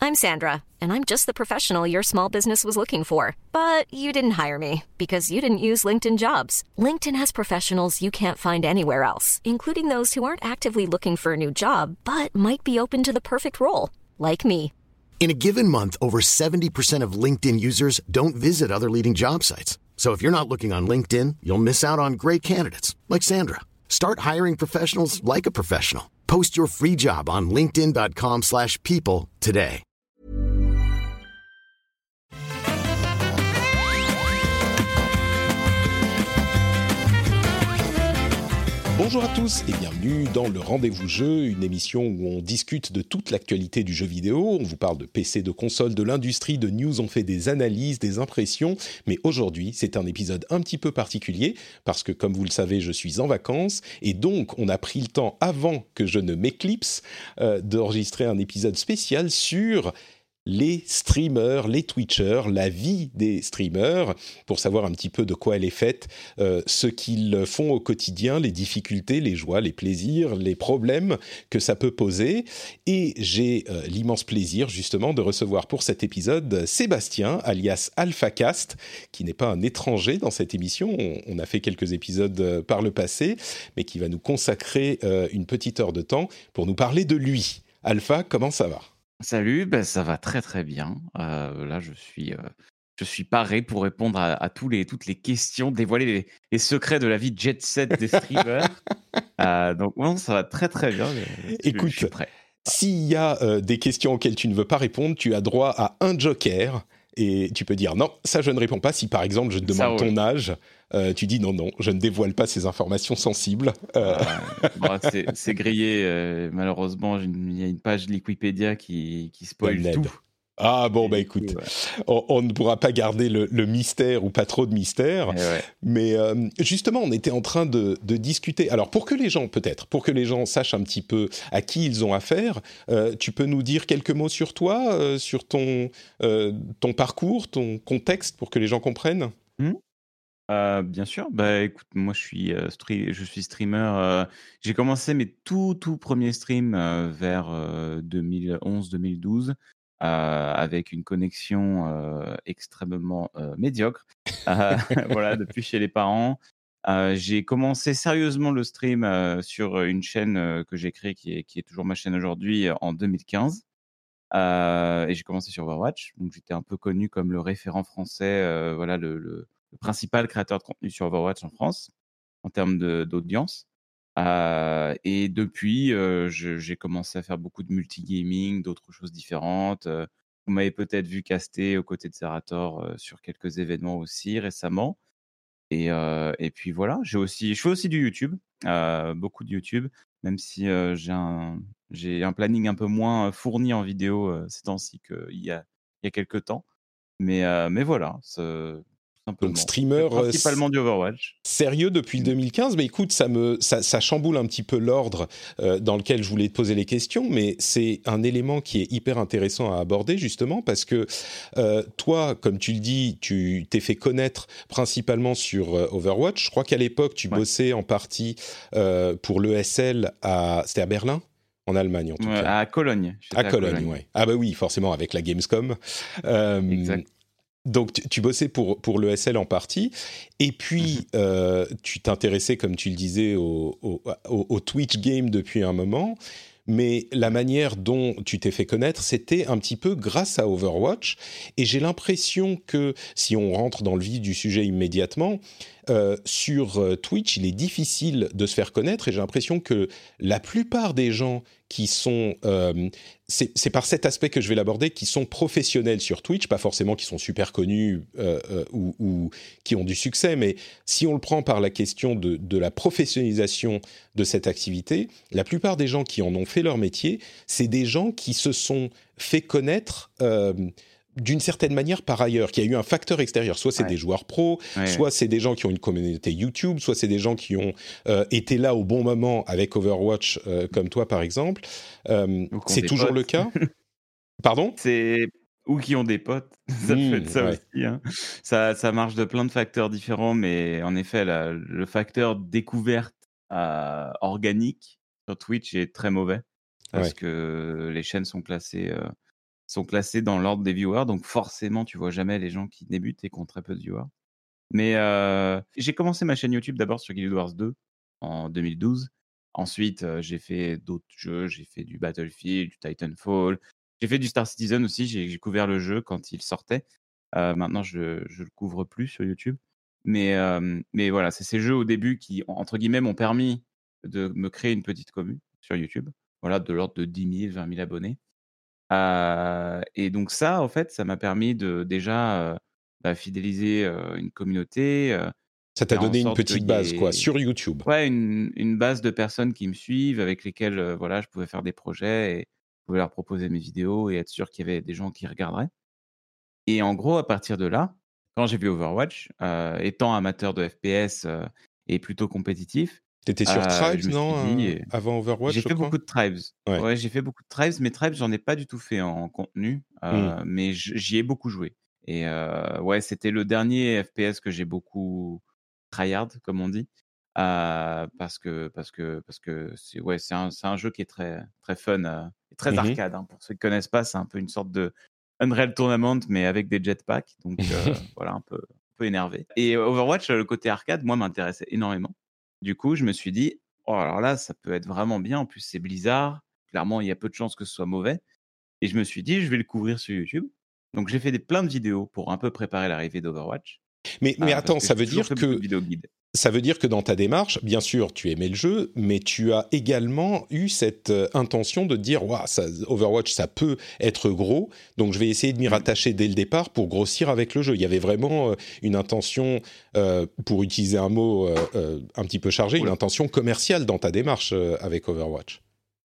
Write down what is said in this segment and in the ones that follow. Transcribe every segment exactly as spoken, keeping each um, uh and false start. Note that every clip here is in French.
I'm Sandra, and I'm just the professional your small business was looking for. But you didn't hire me because you didn't use LinkedIn Jobs. LinkedIn has professionals you can't find anywhere else, including those who aren't actively looking for a new job, but might be open to the perfect role, like me. In a given month, over seventy percent of LinkedIn users don't visit other leading job sites. So if you're not looking on LinkedIn, you'll miss out on great candidates like Sandra. Start hiring professionals like a professional. Post your free job on linkedin.com slash people today. Bonjour à tous et bienvenue dans le Rendez-vous Jeu, une émission où on discute de toute l'actualité du jeu vidéo. On vous parle de P C, de consoles, de l'industrie, de news, on fait des analyses, des impressions. Mais aujourd'hui, c'est un épisode un petit peu particulier parce que, comme vous le savez, je suis en vacances et donc on a pris le temps, avant que je ne m'éclipse, euh, d'enregistrer un épisode spécial sur les streamers, les Twitchers, la vie des streamers, pour savoir un petit peu de quoi elle est faite, euh, ce qu'ils font au quotidien, les difficultés, les joies, les plaisirs, les problèmes que ça peut poser. Et j'ai euh, l'immense plaisir justement de recevoir pour cet épisode Sébastien, alias AlphaCast, qui n'est pas un étranger dans cette émission. On, on a fait quelques épisodes euh, par le passé, mais qui va nous consacrer euh, une petite heure de temps pour nous parler de lui. Alpha, comment ça va ? Salut, ben ça va très très bien. Euh, là, je suis, euh, je suis paré pour répondre à, à tous les, toutes les questions, dévoiler les, les secrets de la vie jet set des streamers. euh, donc, bon, ça va très très bien. Je, Écoute, je suis prêt. S'il y a euh, des questions auxquelles tu ne veux pas répondre, tu as droit à un joker et tu peux dire non, ça je ne réponds pas. Si par exemple je te demande ton âge, euh, tu dis non, non, je ne dévoile pas ces informations sensibles. Euh... Euh, bon, c'est, c'est grillé, euh, malheureusement, il y a une page de Wikipédia qui, qui spoil tout. Ah bon, bah écoute, ouais. on, on ne pourra pas garder le, le mystère ou pas trop de mystère, ouais. mais euh, justement, on était en train de, de discuter. Alors, pour que les gens, peut-être, pour que les gens sachent un petit peu à qui ils ont affaire, euh, tu peux nous dire quelques mots sur toi, euh, sur ton, euh, ton parcours, ton contexte, pour que les gens comprennent ? mmh. Euh, bien sûr, bah écoute, moi je suis, euh, stre- je suis streamer. Euh, j'ai commencé mes tout tout premiers streams euh, vers euh, deux mille onze deux mille douze euh, avec une connexion euh, extrêmement euh, médiocre. Euh, voilà, depuis chez les parents. Euh, j'ai commencé sérieusement le stream euh, sur une chaîne euh, que j'ai créée qui est, qui est toujours ma chaîne aujourd'hui en deux mille quinze. Euh, et j'ai commencé sur Overwatch, donc j'étais un peu connu comme le référent français, euh, voilà le, le le principal créateur de contenu sur Overwatch en France, en termes de, d'audience. Euh, et depuis, euh, je, j'ai commencé à faire beaucoup de multigaming, d'autres choses différentes. Euh, vous m'avez peut-être vu caster aux côtés de Zerator euh, sur quelques événements aussi récemment. Et, euh, et puis voilà, j'ai aussi, je fais aussi du YouTube, euh, beaucoup de YouTube, même si euh, j'ai, un, j'ai un planning un peu moins fourni en vidéo euh, ces temps-ci qu'il y a, il y a quelques temps. Mais, euh, mais voilà, c'est... Donc streamer principalement du Overwatch. Sérieux depuis deux mille quinze, mais écoute, ça me ça, ça chamboule un petit peu l'ordre euh, dans lequel je voulais te poser les questions, mais c'est un élément qui est hyper intéressant à aborder justement parce que euh, toi, comme tu le dis, tu t'es fait connaître principalement sur euh, Overwatch. Je crois qu'à l'époque, tu ouais. bossais en partie euh, pour l'E S L à c'était à Berlin. En Allemagne, en tout ouais, cas. À Cologne. À, à Cologne, Cologne, ouais. Ah bah oui, forcément, avec la Gamescom. Euh, exact. Donc, tu, tu bossais pour, pour l'E S L en partie, et puis mm-hmm. euh, tu t'intéressais, comme tu le disais, au, au, au, au Twitch game depuis un moment, mais la manière dont tu t'es fait connaître, c'était un petit peu grâce à Overwatch, et j'ai l'impression que, si on rentre dans le vif du sujet immédiatement, euh, sur Twitch, il est difficile de se faire connaître, et j'ai l'impression que la plupart des gens qui sont... Euh, c'est, c'est par cet aspect que je vais l'aborder, qui sont professionnels sur Twitch, pas forcément qui sont super connus euh, euh, ou, ou qui ont du succès, mais si on le prend par la question de, de la professionnalisation de cette activité, la plupart des gens qui en ont fait leur métier, c'est des gens qui se sont fait connaître... Euh, d'une certaine manière par ailleurs, qu'il y a eu un facteur extérieur. Soit c'est ouais. des joueurs pros, ouais, soit ouais. c'est des gens qui ont une communauté YouTube, soit c'est des gens qui ont euh, été là au bon moment avec Overwatch, euh, comme toi par exemple. Euh, c'est toujours potes. Le cas. Pardon ? C'est... Ou qui ont des potes, ça mmh, peut être ça ouais. aussi. Hein. Ça, ça marche de plein de facteurs différents, mais en effet, la, le facteur découverte euh, organique sur Twitch est très mauvais, parce ouais. que les chaînes sont classées... Euh, sont classés dans l'ordre des viewers, donc forcément, tu vois jamais les gens qui débutent et qui ont très peu de viewers. Mais euh, j'ai commencé ma chaîne YouTube d'abord sur Guild Wars deux en deux mille douze. Ensuite, euh, j'ai fait d'autres jeux. J'ai fait du Battlefield, du Titanfall. J'ai fait du Star Citizen aussi. J'ai, j'ai couvert le jeu quand il sortait. Euh, maintenant, je ne le couvre plus sur YouTube. Mais, euh, mais voilà, c'est ces jeux au début qui, entre guillemets, m'ont permis de me créer une petite commune sur YouTube. Voilà, de l'ordre de dix mille, vingt mille abonnés. Euh, et donc ça, en fait, ça m'a permis de déjà euh, bah, fidéliser euh, une communauté, euh, Ça t'a faire en donné une sorte petite qu'il y base, quoi, ait sur YouTube. ouais, une, une base de personnes qui me suivent, avec lesquelles euh, voilà, je pouvais faire des projets et je pouvais leur proposer mes vidéos et être sûr qu'il y avait des gens qui regarderaient. Et en gros, à partir de là, quand j'ai vu Overwatch, euh, étant amateur de F P S euh, et plutôt compétitif, T'étais sur euh, Tribes, je me suis non, dit, euh, euh, avant Overwatch, j'ai je fait crois? beaucoup de Tribes. Ouais. Ouais, j'ai fait beaucoup de Tribes, mais Tribes, j'en ai pas du tout fait en contenu, Hmm. euh, mais j- j'y ai beaucoup joué. Et euh, ouais, c'était le dernier F P S que j'ai beaucoup tryhard, comme on dit, euh, parce que parce que parce que c'est ouais, c'est un, c'est un jeu qui est très très fun, euh, et très Mhm. arcade. Hein. Pour ceux qui connaissent pas, c'est un peu une sorte de Unreal Tournament, mais avec des jetpacks. Donc euh, voilà, un peu un peu énervé. Et Overwatch, le côté arcade, moi, m'intéressait énormément. Du coup, je me suis dit, oh, alors là, ça peut être vraiment bien. En plus, c'est Blizzard. Clairement, il y a peu de chances que ce soit mauvais. Et je me suis dit, je vais le couvrir sur YouTube. Donc, j'ai fait des, plein de vidéos pour un peu préparer l'arrivée d'Overwatch. Mais, mais euh, parce attends, que ça j'ai veut toujours dire fait beaucoup que de vidéos guides. ça veut dire que dans ta démarche, bien sûr, tu aimais le jeu, mais tu as également eu cette euh, intention de dire, waouh, ça, Overwatch, ça peut être gros, donc je vais essayer de m'y Mm. rattacher dès le départ pour grossir avec le jeu. Il y avait vraiment euh, une intention, euh, pour utiliser un mot euh, euh, un petit peu chargé, une Oula. intention commerciale dans ta démarche euh, avec Overwatch.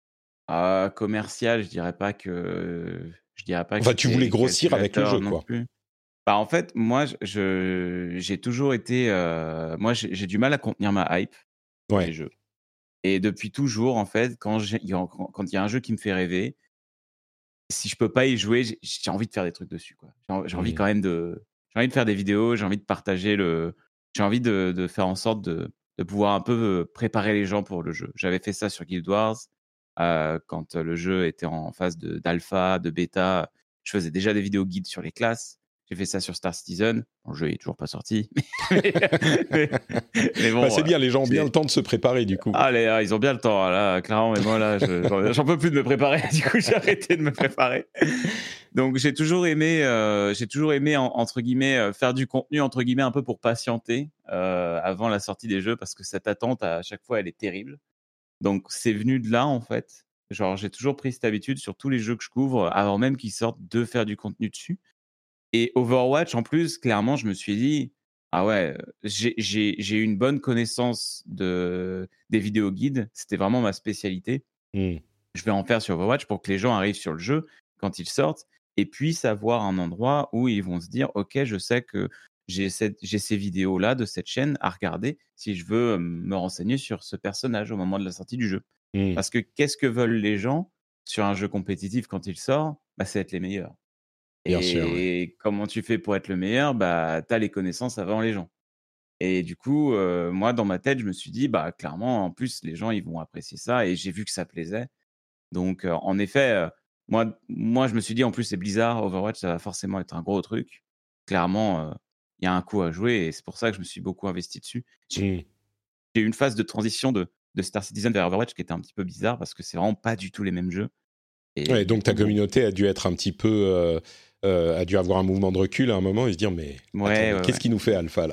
Euh, commercial, je dirais pas que je dirais pas que Enfin, tu voulais c'était grossir avec le calculateur jeu, non quoi. plus. Bah, en fait, moi, je, je- j'ai toujours été, euh, moi, j'ai j'ai du mal à contenir ma hype sur les Ouais. jeux. Et depuis toujours, en fait, quand j'ai- il y a- quand quand il y a un jeu qui me fait rêver, si je peux pas y jouer, j'ai j'ai envie de faire des trucs dessus, quoi. J'ai en- j'ai envie Mhm. quand même de, j'ai envie de faire des vidéos, j'ai envie de partager le, j'ai envie de, de faire en sorte de, de pouvoir un peu euh, préparer les gens pour le jeu. J'avais fait ça sur Guild Wars, euh, quand euh, le jeu était en phase de- d'alpha, de bêta. Je faisais déjà des vidéos guides sur les classes. J'ai fait ça sur Star Citizen. Bon, le jeu est toujours pas sorti, mais, mais, mais Bah, bon, c'est euh, bien, les gens ont bien j'ai- le temps de se préparer, du coup. ah, les, ah, ils ont bien le temps, hein, là, clairement, mais moi, là, je- j'en j'en peux plus de me préparer. Du coup, j'ai arrêté de me préparer. Donc, j'ai toujours aimé, euh, j'ai toujours aimé, en- entre guillemets, euh, faire du contenu, entre guillemets, un peu pour patienter euh, avant la sortie des jeux, parce que cette attente, à chaque fois, elle est terrible. Donc, c'est venu de là, en fait. Genre, j'ai toujours pris cette habitude sur tous les jeux que je couvre, avant même qu'ils sortent, de faire du contenu dessus. Et Overwatch, en plus, clairement, je me suis dit, ah ouais, euh, j'ai j'ai- j'ai eu une bonne connaissance de, des vidéos guides. C'était vraiment ma spécialité. Mhm. Je vais en faire sur Overwatch pour que les gens arrivent sur le jeu quand ils sortent et puissent avoir un endroit où ils vont se dire, OK, je sais que j'ai cette- j'ai ces vidéos-là de cette chaîne à regarder si je veux euh, me renseigner sur ce personnage au moment de la sortie du jeu. Mhm. Parce que qu'est-ce que veulent les gens sur un jeu compétitif quand il sort? Bah, c'est être les meilleurs. Bien sûr, ouais. Et comment tu fais pour être le meilleur? Bah, tu as les connaissances avant les gens. Et du coup, heu, moi, dans ma tête, je me suis dit: «Bah, clairement, en plus, les gens, ils vont apprécier ça» et j'ai vu que ça plaisait. Donc, heu, en effet, heu, moi moi, je me suis dit: «En plus, c'est Blizzard, Overwatch, ça va forcément être un gros truc». Clairement, heu, il y a un coup à jouer et c'est pour ça que je me suis beaucoup investi dessus. J'ai Mhm. j'ai eu une phase de transition de de Star Citizen vers Overwatch qui était un petit peu bizarre parce que c'est vraiment pas du tout les mêmes jeux et Ouais, du donc ta coup, bon, communauté a dû être un petit peu, euh, euh, a dû avoir un mouvement de recul à un moment et se dire mais attends, ouais, mais ouais, qu'est-ce ouais. qui nous fait Alpha là?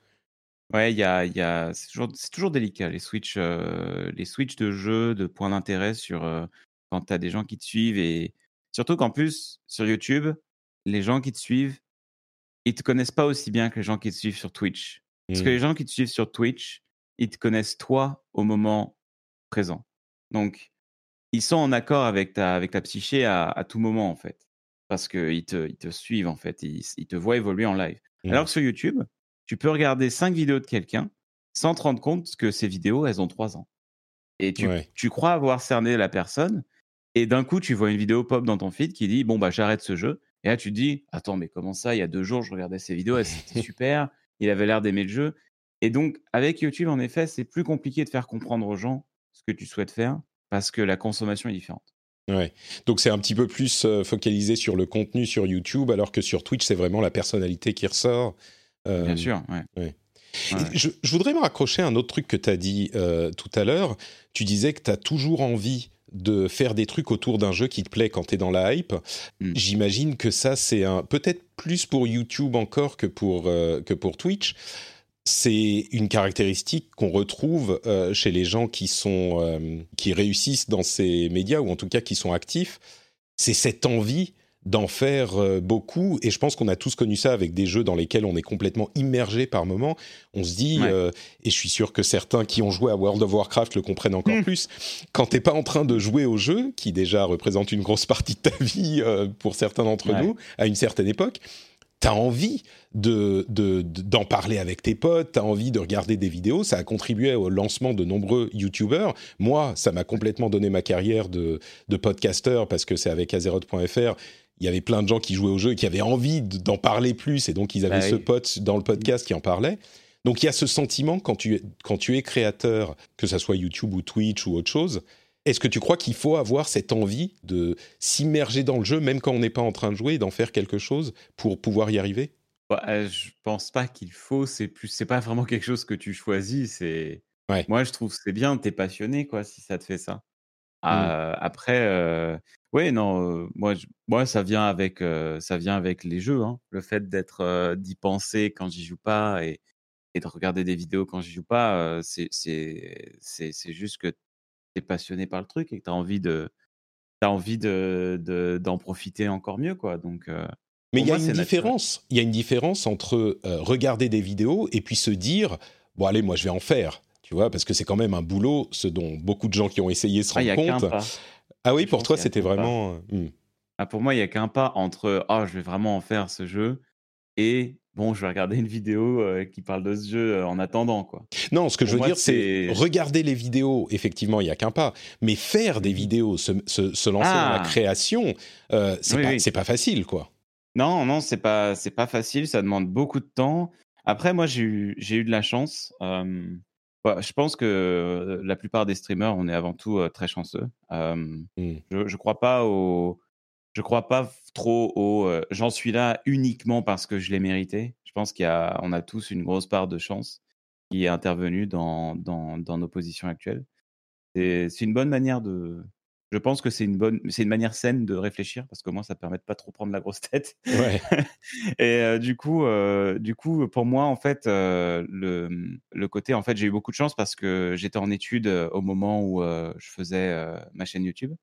Ouais, il y a il y a c'est toujours c'est toujours délicat les switches, heu, les switches de jeux, de points d'intérêt sur, heu, quand tu as des gens qui te suivent et surtout qu'en plus, sur YouTube, les gens qui te suivent, ils te connaissent pas aussi bien que les gens qui te suivent sur Twitch. Parce que les Hmm. gens qui te suivent sur Twitch, ils te connaissent toi au moment présent. Donc, ils sont en accord avec ta avec ta psyché à à tout moment, en fait. Parce qu'ils te ils te suivent, en fait, ils ils te voient évoluer en live. Hmm. Alors que sur YouTube, tu peux regarder cinq vidéos de quelqu'un sans te rendre compte que ces vidéos, elles ont trois ans. Et tu Ouais. tu crois avoir cerné la personne et d'un coup, tu vois une vidéo pop dans ton feed qui dit: «Bon, bah, j'arrête ce jeu» et là, tu te dis: «Attends, mais comment ça? Il y a deux jours, je regardais ces vidéos, elles c'était super, il avait l'air d'aimer le jeu» et donc avec YouTube, en effet, c'est plus compliqué de faire comprendre aux gens ce que tu souhaites faire parce que la consommation est différente. Ouais. Donc c'est un petit peu plus euh, focalisé sur le contenu sur YouTube, alors que sur Twitch, c'est vraiment la personnalité qui ressort. Euh, Bien sûr, ouais. ouais. Ouais. Et je, je voudrais me raccrocher à un autre truc que tu as dit euh, tout à l'heure. Tu disais que tu as toujours envie de faire des trucs autour d'un jeu qui te plaît quand tu es dans la hype. Mm. J'imagine que ça, c'est un, peut-être plus pour YouTube encore que pour, euh, que pour Twitch. C'est une caractéristique qu'on retrouve euh, chez les gens qui, sont, euh, qui réussissent dans ces médias, ou en tout cas qui sont actifs. C'est cette envie d'en faire euh, beaucoup, et je pense qu'on a tous connu ça avec des jeux dans lesquels on est complètement immergé par moment. On se dit, Ouais. euh, et je suis sûr que certains qui ont joué à World of Warcraft le comprennent encore Mm. plus, quand t'es pas en train de jouer au jeu, qui déjà représente une grosse partie de ta vie euh, pour certains d'entre Ouais. nous, à une certaine époque, t'as envie de, de, de- d'en parler avec tes potes, t'as envie de regarder des vidéos. Ça a contribué au lancement de nombreux YouTubeurs. Moi, ça m'a complètement donné ma carrière de, de podcasteur, parce que c'est avec Azeroth point F R. Il y avait plein de gens qui jouaient au jeu et qui avaient envie de- d'en parler plus, et donc ils avaient Bah ce oui. pote dans le podcast qui en parlait. Donc il y a ce sentiment quand tu, es- quand tu es créateur, que ça soit YouTube ou Twitch ou autre chose. Est-ce que tu crois qu'il faut avoir cette envie de s'immerger dans le jeu, même quand on n'est pas en train de jouer, et d'en faire quelque chose pour pouvoir y arriver ? Bah, euh, je pense pas qu'il faut, c'est plus, c'est pas vraiment quelque chose que tu choisis. C'est, Ouais. moi je trouve que c'est bien, t'es passionné quoi, si ça te fait ça. Mm. Euh, après, euh, ouais, non, euh, moi, je- moi, ça vient avec, euh, ça vient avec les jeux, hein. Le fait d'être, euh, d'y penser quand j'y joue pas et, et de regarder des vidéos quand j'y joue pas, euh, c'est, c'est, c'est, c'est juste que t'es passionné par le truc et que t'as envie de, t'as envie de, de, d'en profiter encore mieux, quoi. Donc, euh, Mais pour il y a moi, une c'est naturel. différence. Il y a une différence entre euh, regarder des vidéos et puis se dire, bon allez, moi je vais en faire. Tu vois, parce que c'est quand même un boulot, ce dont beaucoup de gens qui ont essayé se Ah, il y rendent a qu'un compte. pas. Ah oui, Je pour pense toi, qu'il y a c'était qu'un pas. vraiment. euh, hmm. Ah, pour moi, il y a qu'un pas entre, ah, je vais vraiment en faire ce jeu et bon, je vais regarder une vidéo euh, qui parle de ce jeu euh, en attendant, quoi. Non, ce que je Pour veux moi, dire, c'est c'est. regarder les vidéos, effectivement, il n'y a qu'un pas. Mais faire des Mhm. vidéos, se, se- se lancer dans la Ah, création, euh, c'est oui, pas, oui. c'est pas facile, quoi. Non, non, c'est pas, c'est pas facile, ça demande beaucoup de temps. Après, moi, j'ai eu, j'ai eu de la chance. Euh, bah, je pense que euh, la plupart des streamers, on est avant tout euh, très chanceux. Euh, Hmm. je, je crois pas au, je crois pas f- trop au. euh, j'en suis là uniquement parce que je l'ai mérité. Je pense qu'il y a, on a tous une grosse part de chance qui est intervenue dans, dans, dans nos positions actuelles. C'est, c'est une bonne manière de. Je pense que c'est une bonne, c'est une manière saine de réfléchir parce que moi, ça permet de pas trop prendre la grosse tête. Ouais. Et euh, du coup, euh, du coup, pour moi, en fait, euh, le, le côté, en fait, j'ai eu beaucoup de chance parce que j'étais en études euh, au moment où euh, je faisais euh, ma chaîne YouTube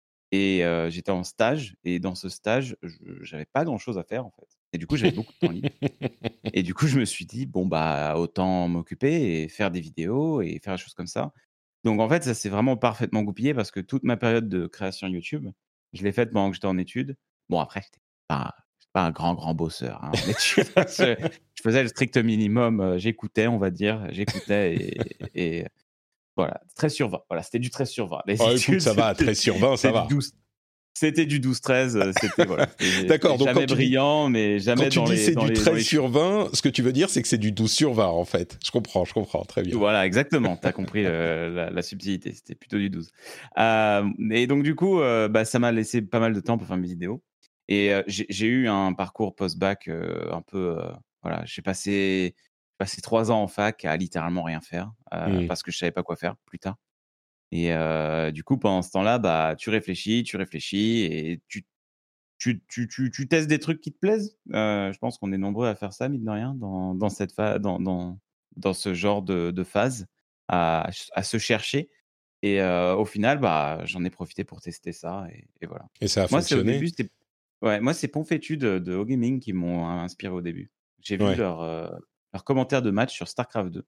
et euh, j'étais en stage. Et dans ce stage, je, j'avais pas grand-chose à faire en fait. Et du coup, j'avais beaucoup de temps libre. Et du coup, je me suis dit, bon, bah, autant m'occuper et faire des vidéos et faire des choses comme ça. Donc, en fait, ça s'est vraiment parfaitement goupillé parce que toute ma période de création YouTube, je l'ai faite pendant que j'étais en études. Bon, après, j'étais pas, j'étais pas un grand, grand bosseur hein, en études. je, je faisais le strict minimum. euh, J'écoutais, on va dire. J'écoutais et, et voilà, treize sur vingt. Voilà, c'était du treize sur vingt. Les Oh, écoute, études, ça va, c'était treize sur vingt, ça c'était du va. douze. C'était du douze treize. euh, C'était voilà, c'était D'accord, c'était donc quand jamais tu dis, brillant, mais quand jamais tu dans dis les c'est dans du les dans treize les sur vingt, ce que tu veux dire, c'est que c'est du douze sur vingt, en fait. Je comprends, je comprends, très bien. Voilà, exactement. Tu as compris euh, la, la subtilité. C'était plutôt du douze. Euh, et donc, du coup, euh, bah, ça m'a laissé pas mal de temps pour faire mes vidéos. Et euh, j'ai j'ai eu un parcours post-bac euh, un peu. euh, voilà, j'ai passé, j'ai passé trois ans en fac à littéralement rien faire euh, Hmm. parce que je savais pas quoi faire plus tard. Et euh, du coup, pendant ce temps-là, bah, tu réfléchis, tu réfléchis et tu, tu, tu, tu, tu testes des trucs qui te plaisent. Euh, je pense qu'on est nombreux à faire ça, mine de rien, dans, dans, cette fa- dans, dans, dans ce genre de, de phase, à, à se chercher. Et euh, au final, bah, j'en ai profité pour tester ça. Et, et voilà. Et ça a Moi, c'est au fonctionné? début, c'était ouais, moi, c'est Ponfétude de, de O-Gaming qui m'ont inspiré au début. J'ai vu Ouais. leurs euh, leurs commentaires de match sur StarCraft deux.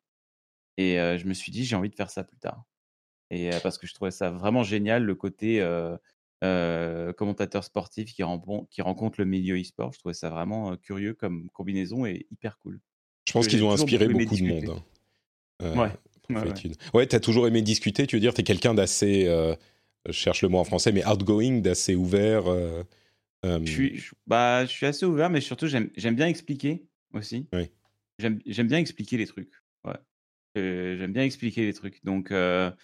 Et euh, je me suis dit, j'ai envie de faire ça plus tard. Et euh, parce que je trouvais ça vraiment génial, le côté euh, euh, commentateur sportif qui, rempon- qui rencontre le milieu e-sport. Je trouvais ça vraiment euh, curieux comme combinaison et hyper cool. Je Parce pense que qu'ils j'ai ont toujours inspiré beaucoup aimé beaucoup de monde. discuter. Hein. Euh, Ouais, pour ouais, faire ouais. étude. Ouais, t'as toujours aimé discuter, tu veux dire, t'es quelqu'un d'assez, euh, je cherche le mot en français, mais outgoing, d'assez ouvert. euh, euh, Je suis, je, bah, je suis assez ouvert, mais surtout, j'aime, j'aime bien expliquer aussi. oui. J'aime, j'aime bien expliquer les trucs. Ouais. Euh, j'aime bien expliquer les trucs. Donc, euh,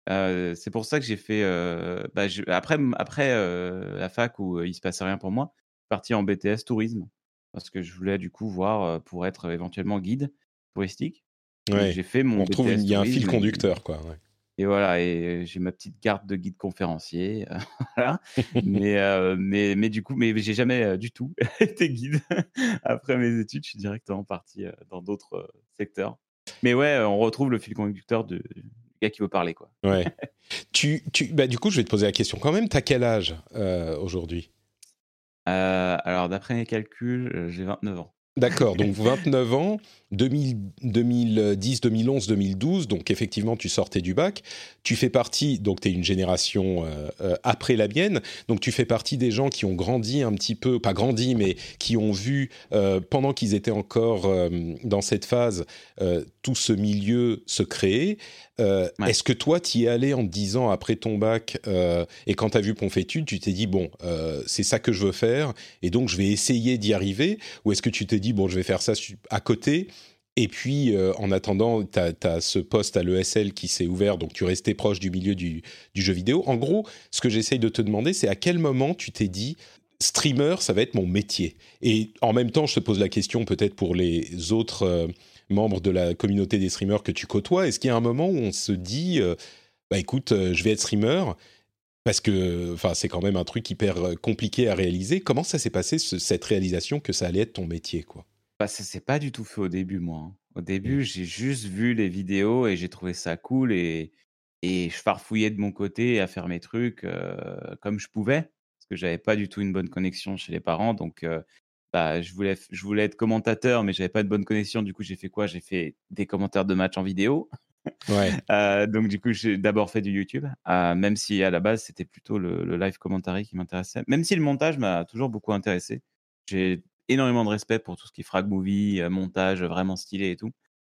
Heu, c'est pour ça que j'ai fait, heu, bah, je après m après, heu, la fac où, heu, il se passait rien pour moi, je suis parti en B T S tourisme parce que je voulais du coup voir, heu, pour être, heu, éventuellement guide touristique. Donc Ouais, j'ai fait on mon retrouve une B T S il y a un fil tourisme et conducteur, quoi, ouais. et voilà et j'ai ma petite carte de guide conférencier, heu, voilà. Mais heu, mais mais du coup mais j'ai jamais, heu, du tout été guide. Après mes études, je suis directement parti, heu, dans d'autres, heu, secteurs. Mais ouais, on retrouve le fil conducteur de du gars qui veut parler, quoi. Ouais. Tu tu bah, du coup, je vais te poser la question quand même, tu as quel âge, heu, aujourd'hui? Heu, alors d'après mes calculs, heu, j'ai vingt-neuf ans. D'accord, donc vingt-neuf ans, deux mille deux mille dix, deux mille onze, deux mille douze, donc effectivement tu sortais du bac. Tu fais partie, donc tu es une génération euh, euh, après la mienne, donc tu fais partie des gens qui ont grandi un petit peu, pas grandi, mais qui ont vu, euh, pendant qu'ils étaient encore euh, dans cette phase, euh, tout ce milieu se créer. Euh, Ouais. est-ce que toi, tu y es allé en te disant, après ton bac, euh, et quand tu as vu Ponfétude, tu t'es dit, bon, euh, c'est ça que je veux faire, et donc je vais essayer d'y arriver, ou est-ce que tu t'es dit, bon, je vais faire ça à côté, et puis euh, en attendant, tu as ce poste à l'E S L qui s'est ouvert, donc tu restais proche du milieu du, du jeu vidéo. En gros, ce que j'essaye de te demander, c'est à quel moment tu t'es dit, streamer, ça va être mon métier. Et en même temps, je te pose la question peut-être pour les autres euh, membres de la communauté des streamers que tu côtoies, est-ce qu'il y a un moment où on se dit, euh, bah écoute, euh, je vais être streamer, parce que enfin, c'est quand même un truc hyper compliqué à réaliser. Comment ça s'est passé, ce, cette réalisation que ça allait être ton métier, quoi? Bah, ça s'est pas du tout fait au début, moi, hein. Au Mmh. début, j'ai juste vu les vidéos et j'ai trouvé ça cool et et je farfouillais de mon côté à faire mes trucs, heu, comme je pouvais. Parce que j'avais pas du tout une bonne connexion chez les parents donc heu, bah, je voulais f je voulais être commentateur mais j'avais pas de bonne connexion. Du coup, j'ai fait quoi? J'ai fait des commentaires de matchs en vidéo. Ouais, Heu, donc du coup, j'ai d'abord fait du YouTube, heu, même si à la base, c'était plutôt le le live commentary qui m'intéressait. Même si le montage m'a toujours beaucoup intéressé. J'ai énormément de respect pour tout ce qui est frag movie, heu, montage vraiment stylé et tout.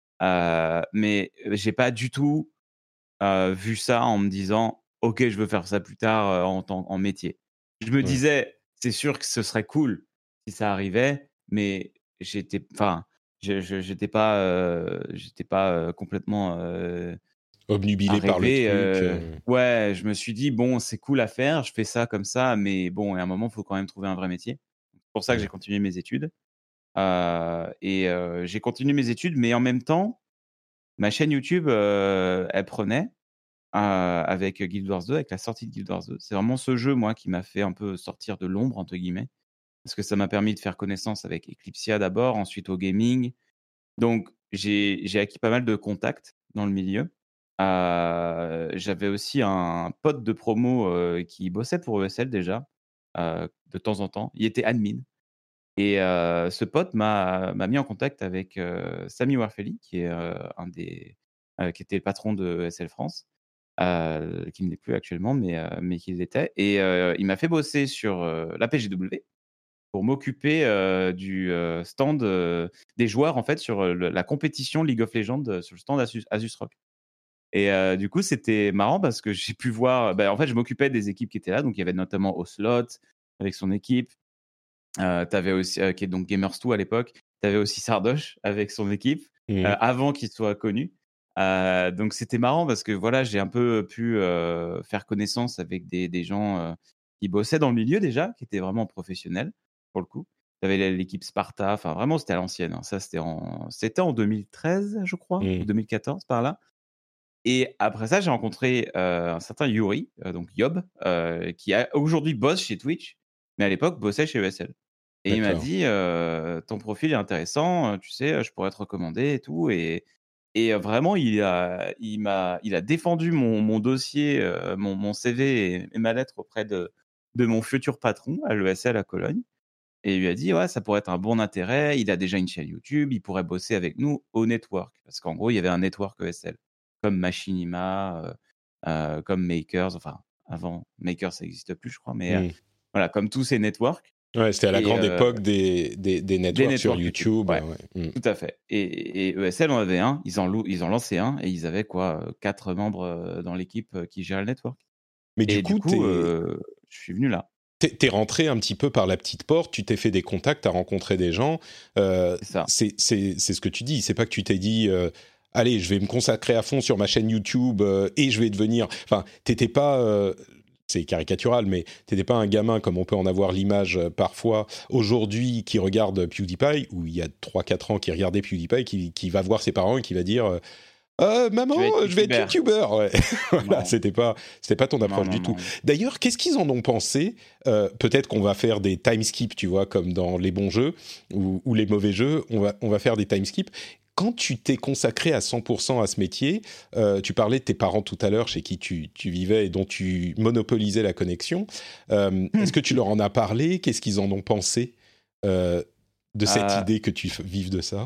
Heu, mais j'ai pas du tout, heu, vu ça en me disant: «OK, je veux faire ça plus tard, heu, en tant en métier». Je me ouais. disais: «C'est sûr que ce serait cool si ça arrivait», mais j'étais enfin, je je j'étais pas, heu, j'étais pas, heu, complètement, heu, à Obnubilé par le rêver, truc, heu, heu, ouais, je me suis dit: «Bon, c'est cool à faire, je fais ça comme ça, mais bon, il y a un moment, il faut quand même trouver un vrai métier». C'est pour ça que j'ai ouais. continué mes études, heu et heu, j'ai continué mes études, mais en même temps, ma chaîne YouTube, heu, elle prenait, heu, avec Guild Wars deux, avec la sortie de Guild Wars deux. C'est vraiment ce jeu, moi, qui m'a fait un peu «sortir de l'ombre» entre guillemets, parce que ça m'a permis de faire connaissance avec Eclipsia d'abord, ensuite au gaming. Donc j'ai j'ai acquis pas mal de contacts dans le milieu. Heu, j'avais aussi un pote de promo, heu, qui bossait pour E S L déjà, heu, de temps en temps. Il était admin et heu, ce pote m'a m'a mis en contact avec, heu, Samy Warfeli qui est, heu, un des heu, qui était le patron de E S L France, heu, qui ne l'est plus actuellement mais heu, mais qui l'était et heu, il m'a fait bosser sur, heu, la P G W pour m'occuper, heu, du, heu, stand, heu, des joueurs en fait sur, heu, le la compétition League of Legends, heu, sur le stand Asus Asus Rock et heu, du coup, c'était marrant parce que j'ai pu voir, bah, en fait, je m'occupais des équipes qui étaient là, donc il y avait notamment Ocelot avec son équipe, heu, tu avais aussi, heu, qui est donc Gamers deux à l'époque, tu avais aussi Sardoche avec son équipe, heu, Mmh. avant qu'il soit connu, heu, donc c'était marrant parce que voilà, j'ai un peu pu, heu, faire connaissance avec des des gens, heu, qui bossaient dans le milieu déjà, qui étaient vraiment professionnels pour le coup. Tu avais l'équipe Sparta, enfin vraiment c'était à l'ancienne, hein. Ça c'était en c'était en deux mille treize, je crois, ou Mmh. deux mille quatorze par là et après ça, j'ai rencontré, heu, un certain Yuri, heu, donc Yob, heu, qui a aujourd'hui bosse chez Twitch, mais à l'époque bossait chez E S L et il m'a D'accord. dit, heu: «Ton profil est intéressant, heu, tu sais, heu, je pourrais te recommander et tout» et et heu, vraiment il a il m'a il a défendu mon mon dossier, heu, mon mon C V et et ma lettre auprès de de mon futur patron à l'E S L à Cologne et il lui a dit: «Ouais, ça pourrait être un bon intérêt, il a déjà une chaîne YouTube, il pourrait bosser avec nous au network». Parce qu'en gros, il y avait un network E S L, comme Machinima, heu heu, comme Makers, enfin avant Makers ça existe plus je crois, mais heu, Mmh. voilà, comme tous ces networks Ouais, c'était à la et grande heu, époque des des des des networks sur networks YouTube, YouTube, ouais, ouais. Mmh. tout à fait et et E S L en avait un, ils en lou ils en lançaient un et ils avaient quoi, heu, quatre membres, heu, dans l'équipe, heu, qui gérait le network Mais du et du coup, coup, tu heu, je suis venu là, T'es es rentré un petit peu par la petite porte, tu t'es fait des contacts, tu as rencontré des gens. Heu, c'est ça. c'est c'est c'est ce que tu dis, c'est pas que tu t'es dit, heu: allez, je vais me consacrer à fond sur ma chaîne YouTube euh, et je vais devenir. Enfin, t'étais pas. Euh, c'est caricatural, mais t'étais pas un gamin comme on peut en avoir l'image euh, parfois aujourd'hui qui regarde PewDiePie, ou il y a trois quatre ans qui regardait PewDiePie, qui, qui va voir ses parents et qui va dire euh, euh, maman, je vais être youtubeur. Ouais. Voilà, c'était pas, c'était pas ton approche non, non, du tout. non. D'ailleurs, qu'est-ce qu'ils en ont pensé euh, Peut-être qu'on va faire des time skips, tu vois, comme dans les bons jeux ou, ou les mauvais jeux. On va, on va faire des time skips. Quand tu t'es consacré à cent pour cent à ce métier, euh, tu parlais de tes parents tout à l'heure, chez qui tu, tu vivais et dont tu monopolisais la connexion. Euh, mmh. Est-ce que tu leur en as parlé ? Qu'est-ce qu'ils en ont pensé euh, de cette euh... idée que tu f- vives de ça ?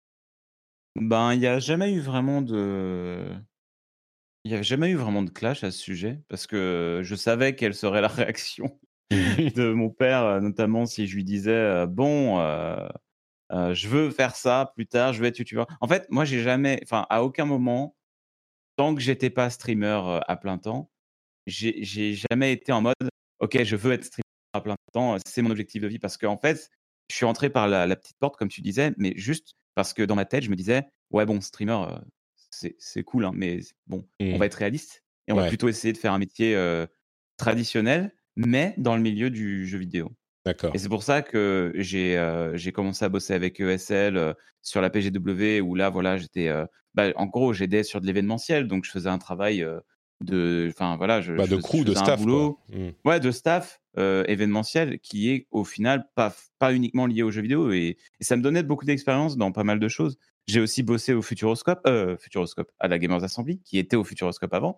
Ben, il n'y a jamais eu vraiment de... Il n'y a jamais eu vraiment de clash à ce sujet, parce que je savais quelle serait la réaction de mon père, notamment si je lui disais euh, « Bon, euh, euh, je veux faire ça plus tard, je veux être youtubeur. » En fait, moi, j'ai jamais... Enfin, à aucun moment, tant que j'étais pas streamer euh, à plein temps, j'ai, j'ai jamais été en mode « Ok, je veux être streamer à plein temps, c'est mon objectif de vie. » Parce qu'en fait, je suis entré par la, la petite porte, comme tu disais, mais juste parce que dans ma tête, je me disais « Ouais, bon, streamer, euh, c'est, c'est cool, hein, mais bon, mmh. on va être réaliste et on ouais. va plutôt essayer de faire un métier euh, traditionnel, mais dans le milieu du jeu vidéo. » D'accord. Et c'est pour ça que j'ai, euh, j'ai commencé à bosser avec E S L euh, sur la P G W, où là, voilà, j'étais... Euh, bah, en gros, j'aidais sur de l'événementiel, donc je faisais un travail... Euh, de enfin voilà je, bah, de je, crew, je de staff, un boulot quoi. Mmh. ouais de staff euh, événementiel qui est au final pas pas uniquement lié aux jeux vidéo, et, et ça me donnait beaucoup d'expérience dans pas mal de choses. J'ai aussi bossé au Futuroscope euh, Futuroscope à la Gamers Assembly, qui était au Futuroscope avant,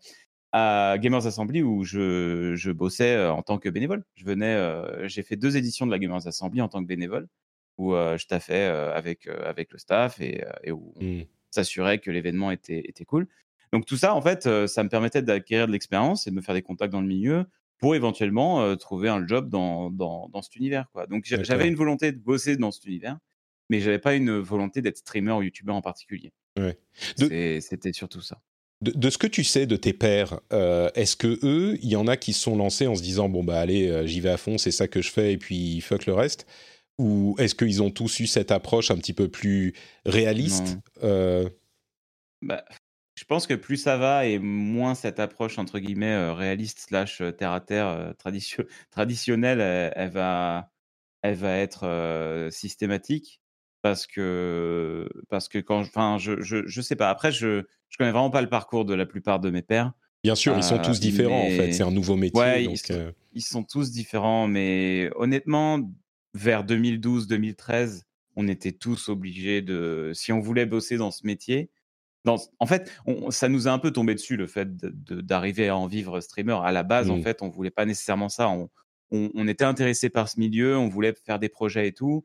à Gamers Assembly, où je je bossais euh, en tant que bénévole. Je venais euh, j'ai fait deux éditions de la Gamers Assembly en tant que bénévole, où euh, je taffais euh, avec euh, avec le staff et, euh, et où on mmh. s'assurait que l'événement était était cool. Donc tout ça, en fait, euh, ça me permettait d'acquérir de l'expérience et de me faire des contacts dans le milieu pour éventuellement euh, trouver un job dans, dans, dans cet univers, quoi. Donc D'accord. j'avais une volonté de bosser dans cet univers, mais j'avais pas une volonté d'être streamer ou youtubeur en particulier. Ouais. De... C'est, c'était surtout ça. De, de ce que tu sais de tes pairs, euh, est-ce que eux, il y en a qui se sont lancés en se disant bon bah allez, euh, j'y vais à fond, c'est ça que je fais et puis fuck le reste, ou est-ce qu'ils ont tous eu cette approche un petit peu plus réaliste euh... bah... Je pense que plus ça va et moins cette approche entre guillemets euh, réaliste slash euh, terre à terre euh, tradition- traditionnelle, elle, elle va, elle va être euh, systématique, parce que parce que quand, enfin, je, je je sais pas. Après, je je connais vraiment pas le parcours de la plupart de mes pairs. Bien sûr, euh, ils sont tous différents mais... en fait. C'est un nouveau métier. Ouais, donc ils, sont, euh... ils sont tous différents, mais honnêtement, vers deux mille douze deux mille treize, on était tous obligés de, si on voulait bosser dans ce métier. Dans, en fait, on, ça nous a un peu tombé dessus, le fait de, de, d'arriver à en vivre streamer. À la base, mmh. en fait, on voulait pas nécessairement ça. On, on, on était intéressé par ce milieu, on voulait faire des projets et tout.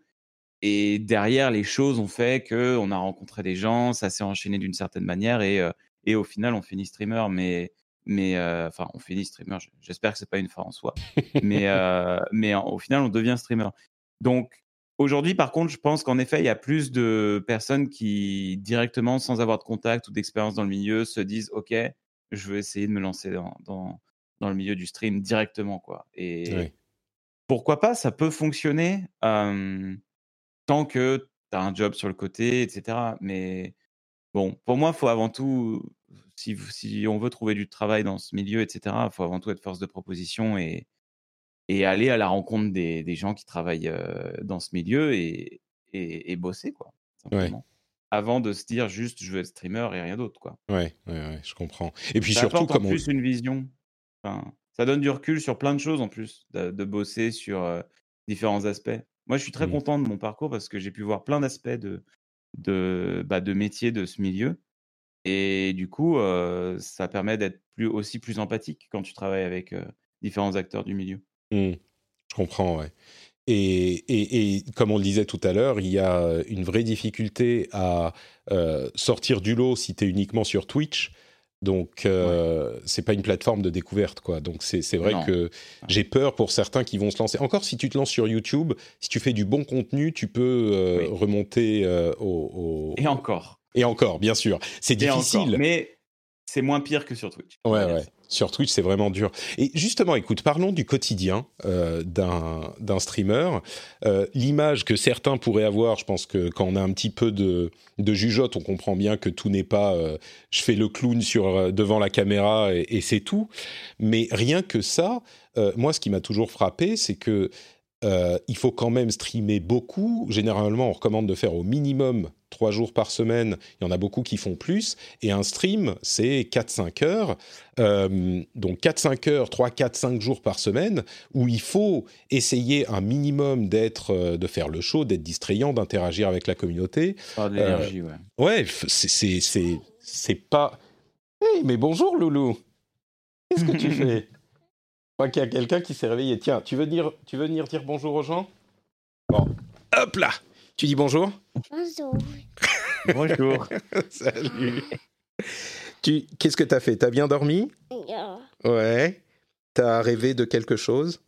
Et derrière, les choses ont fait que on a rencontré des gens, ça s'est enchaîné d'une certaine manière, et, euh, et au final, on finit streamer. Mais, mais euh, enfin, on finit streamer. J'espère que c'est pas une fin en soi. mais, euh, mais au final, on devient streamer. Donc aujourd'hui, par contre, je pense qu'en effet, il y a plus de personnes qui, directement, sans avoir de contact ou d'expérience dans le milieu, se disent « Ok, je veux essayer de me lancer dans, dans, dans le milieu du stream directement. » quoi. Et oui. Pourquoi pas, ça peut fonctionner euh, tant que tu as un job sur le côté, et cetera. Mais bon, pour moi, il faut avant tout, si, si on veut trouver du travail dans ce milieu, et cetera, il faut avant tout être force de proposition et et aller à la rencontre des, des gens qui travaillent euh, dans ce milieu et, et, et bosser, quoi, simplement. Ouais. Avant de se dire juste, je veux être streamer et rien d'autre, quoi. Ouais, ouais, ouais, je comprends. Et puis ça surtout, apporte comme en on... plus une vision. Enfin, ça donne du recul sur plein de choses, en plus, de, de bosser sur euh, différents aspects. Moi, je suis très mmh. content de mon parcours parce que j'ai pu voir plein d'aspects de, de, bah, de métiers de ce milieu. Et du coup, euh, ça permet d'être plus, aussi plus empathique quand tu travailles avec euh, différents acteurs du milieu. Mmh. Je comprends, ouais. Et, et, et comme on le disait tout à l'heure, il y a une vraie difficulté à euh, sortir du lot si tu es uniquement sur Twitch. Donc, euh, ouais. c'est pas une plateforme de découverte, quoi. Donc, c'est, c'est vrai non. que j'ai peur pour certains qui vont se lancer. Encore, si tu te lances sur YouTube, si tu fais du bon contenu, tu peux euh, oui. remonter euh, au, au... Et encore. Et encore, bien sûr. C'est difficile. Mais... c'est moins pire que sur Twitch. Ouais, ouais. Sur Twitch, c'est vraiment dur. Et justement, écoute, parlons du quotidien euh, d'un, d'un streamer. Euh, l'image que certains pourraient avoir, je pense que quand on a un petit peu de, de jugeote, on comprend bien que tout n'est pas euh, je fais le clown sur, euh, devant la caméra et, et c'est tout. Mais rien que ça, euh, moi, ce qui m'a toujours frappé, c'est que Euh, il faut quand même streamer beaucoup. Généralement, on recommande de faire au minimum trois jours par semaine. Il y en a beaucoup qui font plus. Et un stream, c'est quatre à cinq heures. Euh, donc quatre à cinq heures, trois, quatre, cinq jours par semaine, où il faut essayer un minimum d'être, euh, de faire le show, d'être distrayant, d'interagir avec la communauté. Par de l'énergie, euh, ouais. Ouais, c'est, c'est, c'est, c'est pas... Hey, mais bonjour, Loulou. Qu'est-ce que tu fais? Je crois qu'il y a quelqu'un qui s'est réveillé. Tiens, tu veux, dire, tu veux venir dire bonjour aux gens? Bon, hop là. Tu dis bonjour? Bonjour. Bonjour. Salut. Tu, qu'est-ce que t'as fait? T'as bien dormi? Yeah. Ouais. T'as rêvé de quelque chose?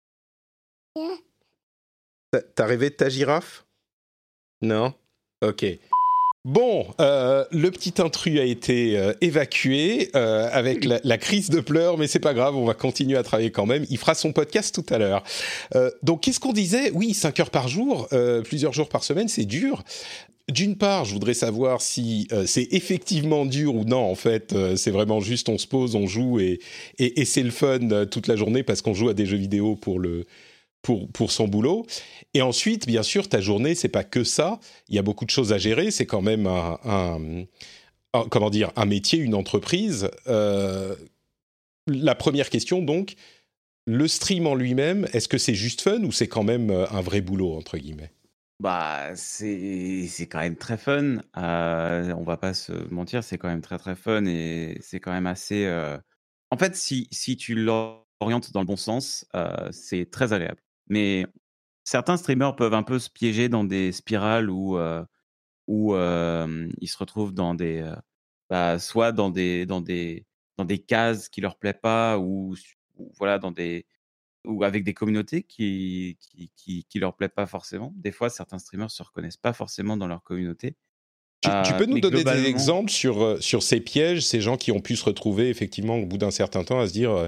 Yeah. T'as, t'as rêvé de ta girafe? Non? Ok. Bon, euh, le petit intrus a été euh, évacué euh, avec la, la crise de pleurs, mais c'est pas grave, on va continuer à travailler quand même. Il fera son podcast tout à l'heure. Euh, donc, qu'est-ce qu'on disait? Oui, cinq heures par jour, euh, plusieurs jours par semaine, c'est dur. D'une part, je voudrais savoir si euh, c'est effectivement dur ou non. En fait, euh, c'est vraiment juste on se pose, on joue et, et, et c'est le fun euh, toute la journée parce qu'on joue à des jeux vidéo pour le... Pour, pour son boulot. Et ensuite, bien sûr, ta journée, c'est pas que ça. Il y a beaucoup de choses à gérer. C'est quand même un, un, un comment dire, un métier, une entreprise. Euh, la première question, donc, le stream en lui-même, est-ce que c'est juste fun ou c'est quand même un vrai boulot, entre guillemets? Bah, c'est, c'est quand même très fun. Euh, on va pas se mentir, c'est quand même très très fun et c'est quand même assez. euh, En fait, si, si tu l'orientes dans le bon sens, euh, c'est très agréable. Mais certains streamers peuvent un peu se piéger dans des spirales où, euh, où euh, ils se retrouvent dans des, euh, bah, soit dans des, dans des, dans des cases qui leur plaît pas ou, ou voilà dans des, ou avec des communautés qui, qui, qui, qui leur plaît pas forcément. Des fois, certains streamers se reconnaissent pas forcément dans leur communauté. Tu, tu Euh, peux nous mais donner des globalement, exemples sur, euh, sur ces pièges, ces gens qui ont pu se retrouver effectivement au bout d'un certain temps à se dire euh,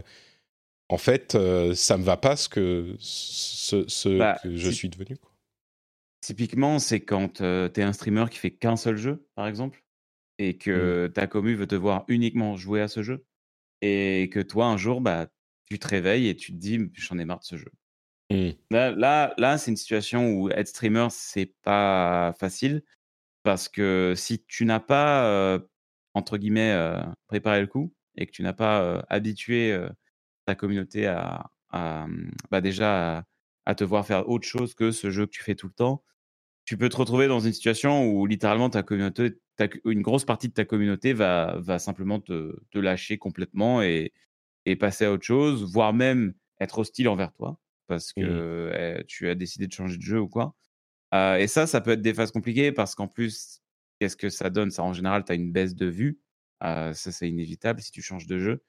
en fait, euh, ça me va pas ce que, ce, ce bah, que je ty- suis devenu, quoi. typiquement, c'est quand tu es un streamer qui fait qu'un seul jeu, par exemple, et Mm. que ta commu veut te voir uniquement jouer à ce jeu, et que toi, un jour, bah, tu te réveilles et tu te dis, j'en ai marre de ce jeu. Mm. Là, là, là c'est une situation où être streamer, c'est pas facile, parce que si tu n'as pas, euh, entre guillemets, euh, préparé le coup, et que tu n'as pas euh, habitué euh, ta communauté à, à, hum, bah déjà à, à te voir faire autre chose que ce jeu que tu fais tout le temps, tu peux te retrouver dans une situation où littéralement ta communauté, ta- une grosse partie de ta communauté va, va simplement te, te lâcher complètement et, et passer à autre chose, voire même être hostile envers toi parce Mm. que eh, tu as décidé de changer de jeu ou quoi. Euh, et ça, ça peut être des phases compliquées parce qu'en plus, qu'est-ce que ça donne? Ça, en général, tu as une baisse de vue. Euh, ça, c'est inévitable si tu changes de jeu.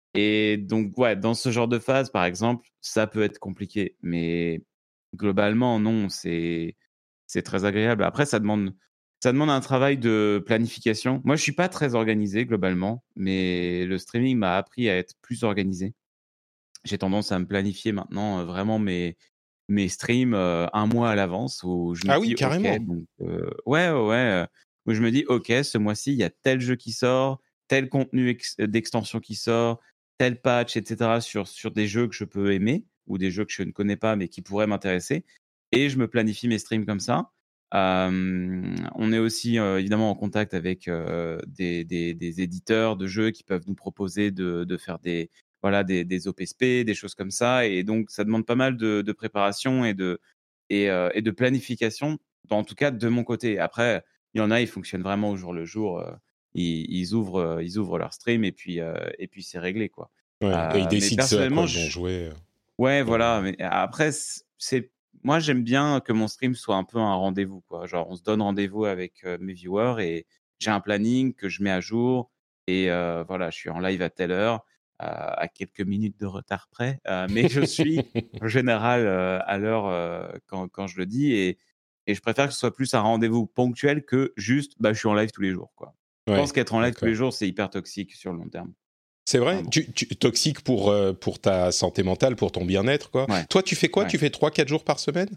Et donc, ouais, dans ce genre de phase, par exemple, ça peut être compliqué. Mais globalement, non, c'est c'est très agréable. Après, ça demande, ça demande un travail de planification. Moi, je suis pas très organisé globalement, mais le streaming m'a appris à être plus organisé. J'ai tendance à me planifier maintenant euh, vraiment mes, mes streams euh, un mois à l'avance où je me Ah oui, dis, OK, carrément. donc, euh, ouais, ouais, ouais, euh, où je me dis, OK, ce mois-ci, il y a tel jeu qui sort, tel contenu ex- d'extension qui sort, tel patch, et cetera sur, sur des jeux que je peux aimer ou des jeux que je ne connais pas mais qui pourraient m'intéresser. Et je me planifie mes streams comme ça. Euh, on est aussi euh, évidemment en contact avec euh, des, des, des éditeurs de jeux qui peuvent nous proposer de, de faire des, voilà, des, des O P S P, des choses comme ça. Et donc, ça demande pas mal de, de préparation et de, et, euh, et de planification, en tout cas de mon côté. Après, il y en a, ils fonctionnent vraiment au jour le jour. euh, ils, ils ouvrent, euh, ils ouvrent leur stream et puis, euh, et puis c'est réglé, quoi. Ouais. Et ils Euh, mais décident ce à quoi personnellement, ils vont je, jouer. ouais, euh, voilà. Mais après, c- c'est moi, j'aime bien que mon stream soit un peu un rendez-vous, quoi. Genre, on se donne rendez-vous avec euh, mes viewers et j'ai un planning que je mets à jour. Et euh, voilà, je suis en live à telle heure, euh, à quelques minutes de retard près, euh, mais je suis en général euh, à l'heure euh, quand, quand je le dis. Et, et je préfère que ce soit plus un rendez-vous ponctuel que juste, bah, je suis en live tous les jours, quoi. Je Ouais, pense qu'être en live tous d'accord. les jours, c'est hyper toxique sur le long terme. C'est vrai? Vraiment. Tu, tu- toxique pour, euh, pour ta santé mentale, pour ton bien-être, quoi. Ouais, Toi, tu fais quoi? ouais. Tu fais trois quatre jours par semaine?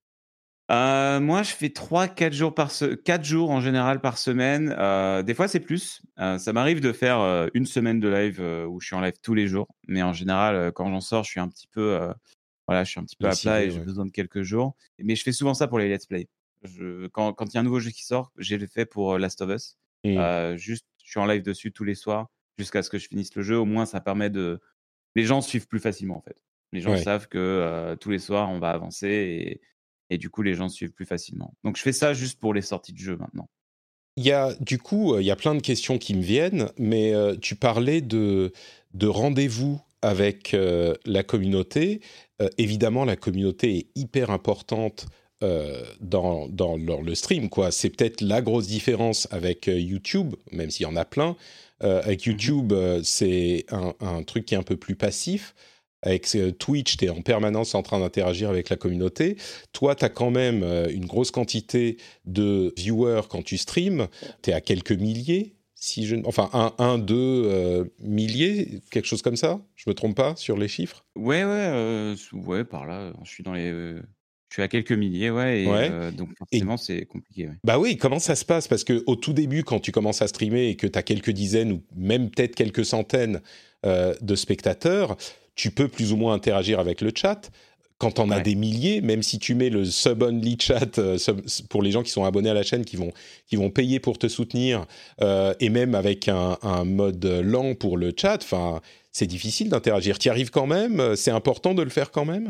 Euh, moi, je fais trois quatre jours par se... quatre jours en général par semaine. Euh, des fois, c'est plus. Euh, ça m'arrive de faire euh, une semaine de live euh, où je suis en live tous les jours. Mais en général, euh, quand j'en sors, je suis un petit peu, euh, voilà, je suis un petit peu à plat Lessivé, et j'ai ouais. besoin de quelques jours. Mais je fais souvent ça pour les let's play. Je... Quand quand il y a un nouveau jeu qui sort, j'ai le fait pour euh, Last of Us. Mm. Euh, juste, je suis en live dessus tous les soirs jusqu'à ce que je finisse le jeu. Au moins, ça permet de. Les gens suivent plus facilement en fait. Les gens Ouais. savent que euh, tous les soirs, on va avancer et et du coup, les gens suivent plus facilement. Donc, je fais ça juste pour les sorties de jeux maintenant. Il y a, du coup, euh, il y a plein de questions qui me viennent, mais euh, tu parlais de, de rendez-vous avec euh, la communauté. Euh, évidemment, la communauté est hyper importante euh, dans, dans, dans le stream, quoi. C'est peut-être la grosse différence avec euh, YouTube, même s'il y en a plein. Euh, avec YouTube, euh, c'est un, un truc qui est un peu plus passif. Avec euh, Twitch, tu es en permanence en train d'interagir avec la communauté. Toi, tu as quand même euh, une grosse quantité de viewers quand tu streams. Tu es à quelques milliers, si je... enfin un, un deux euh, milliers, quelque chose comme ça. Je me trompe pas sur les chiffres? Ouais, ouais, euh, ouais, par là, je suis dans les, euh, je suis à quelques milliers, ouais, et Ouais. euh, donc Et forcément, c'est compliqué, ouais. bah oui, comment ça se passe? Parce qu'au tout début, quand tu commences à streamer et que tu as quelques dizaines ou même peut-être quelques centaines euh, de spectateurs, tu peux plus ou moins interagir avec le chat. Quand on a Ouais. des milliers, même si tu mets le sub-only chat euh, sub- pour les gens qui sont abonnés à la chaîne, qui vont, qui vont payer pour te soutenir, euh, et même avec un, un mode lent pour le chat, enfin, c'est difficile d'interagir. Tu y arrives quand même? C'est important de le faire quand même?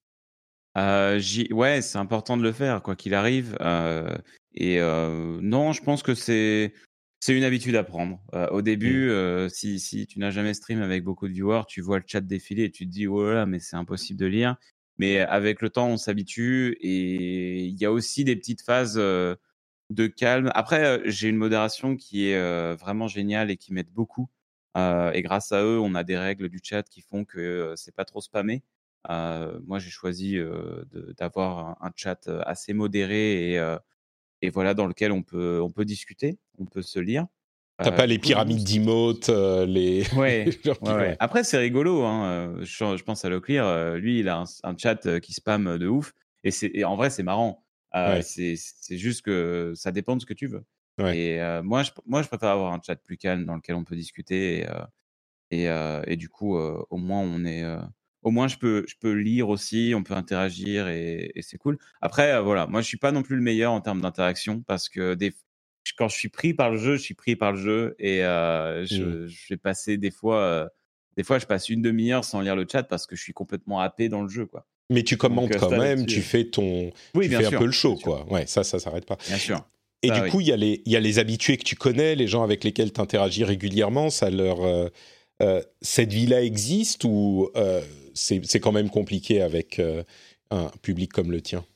Euh, j'y- ouais, c'est important de le faire, quoi qu'il arrive. euh, et euh, non, je pense que c'est c'est une habitude à prendre. Euh, au Mm. début, euh, si, si tu n'as jamais stream avec beaucoup de viewers, tu vois le chat défiler et tu te dis, oh là là, mais c'est impossible de lire. Mais avec le temps, on s'habitue et il y a aussi des petites phases euh, de calme. Après, euh, j'ai une modération qui est euh, vraiment géniale et qui m'aide beaucoup. Euh, et grâce à eux, on a des règles du chat qui font que euh, c'est pas trop spammé. Euh, moi, j'ai choisi euh, de- d'avoir un, un chat euh, assez modéré et, euh, et voilà dans lequel on peut on peut discuter, on peut se lire. T'as Euh, pas du les coup, non, pyramides c'est- d'emotes, euh, les... ouais, les gens ouais, qui- ouais. ouais. Après, c'est rigolo. Hein. euh, Je, je pense à Leclerc. euh, Lui, il a un, un chat euh, qui spam de ouf. Et, c'est, et en vrai, c'est marrant. Euh, Ouais, c'est, c'est juste que ça dépend de ce que tu veux. ouais. Et euh, moi, je, moi, je préfère avoir un chat plus calme dans lequel on peut discuter. Et, euh, et, euh, et du coup, euh, au moins, on est. euh, au moins, je peux, je peux lire aussi, on peut interagir et, et c'est cool. Après, euh, voilà, moi, je suis pas non plus le meilleur en termes d'interaction parce que des, quand je suis pris par le jeu, je suis pris par le jeu et euh, Mm. je, je vais passer des fois, euh, des fois, je passe une demi-heure sans lire le chat parce que je suis complètement happé dans le jeu, quoi. Mais tu Donc commentes euh, quand ça même, là-dessus. tu euh, fais ton, Oui, tu bien fais un sûr, peu le bien show, sûr, quoi. Ouais, ça, ça s'arrête pas. bien sûr. Et Ça, du oui. coup, il y a les, il y a les habitués que tu connais, les gens avec lesquels tu interagis régulièrement. Ça leur, euh, euh, cette vie-là existe ou euh, c'est, c'est quand même compliqué avec euh, un public comme le tien?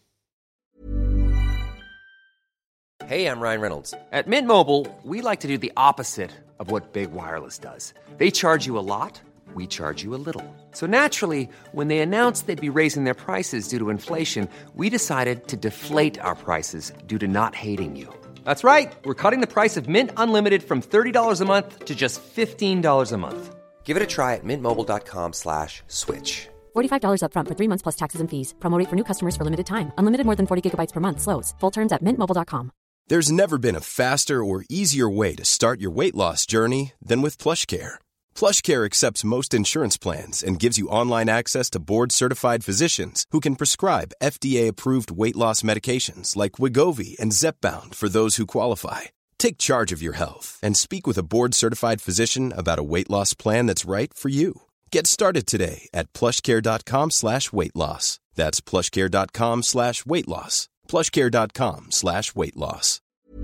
Hey, I'm Ryan Reynolds. At Mint Mobile, we like to do the opposite of what Big Wireless does. They charge you a lot, we charge you a little. So naturally, when they announced they'd be raising their prices due to inflation, we decided to deflate our prices due to not hating you. That's right. We're cutting the price of Mint Unlimited from thirty dollars a month to just fifteen dollars a month. Give it a try at mintmobile.com slash switch. forty-five dollars up front for three months plus taxes and fees. Promo rate for new customers for limited time. Unlimited more than forty gigabytes per month. Slows full terms at mint mobile dot com. There's never been a faster or easier way to start your weight loss journey than with PlushCare. PlushCare accepts most insurance plans and gives you online access to board-certified physicians who can prescribe F D A-approved weight loss medications like Wegovy and Zepbound for those who qualify. Take charge of your health and speak with a board-certified physician about a weight loss plan that's right for you. Get started today at plushcare.com slash weight loss. That's plushcare.com slash weight loss. plushcare.com slash weight loss.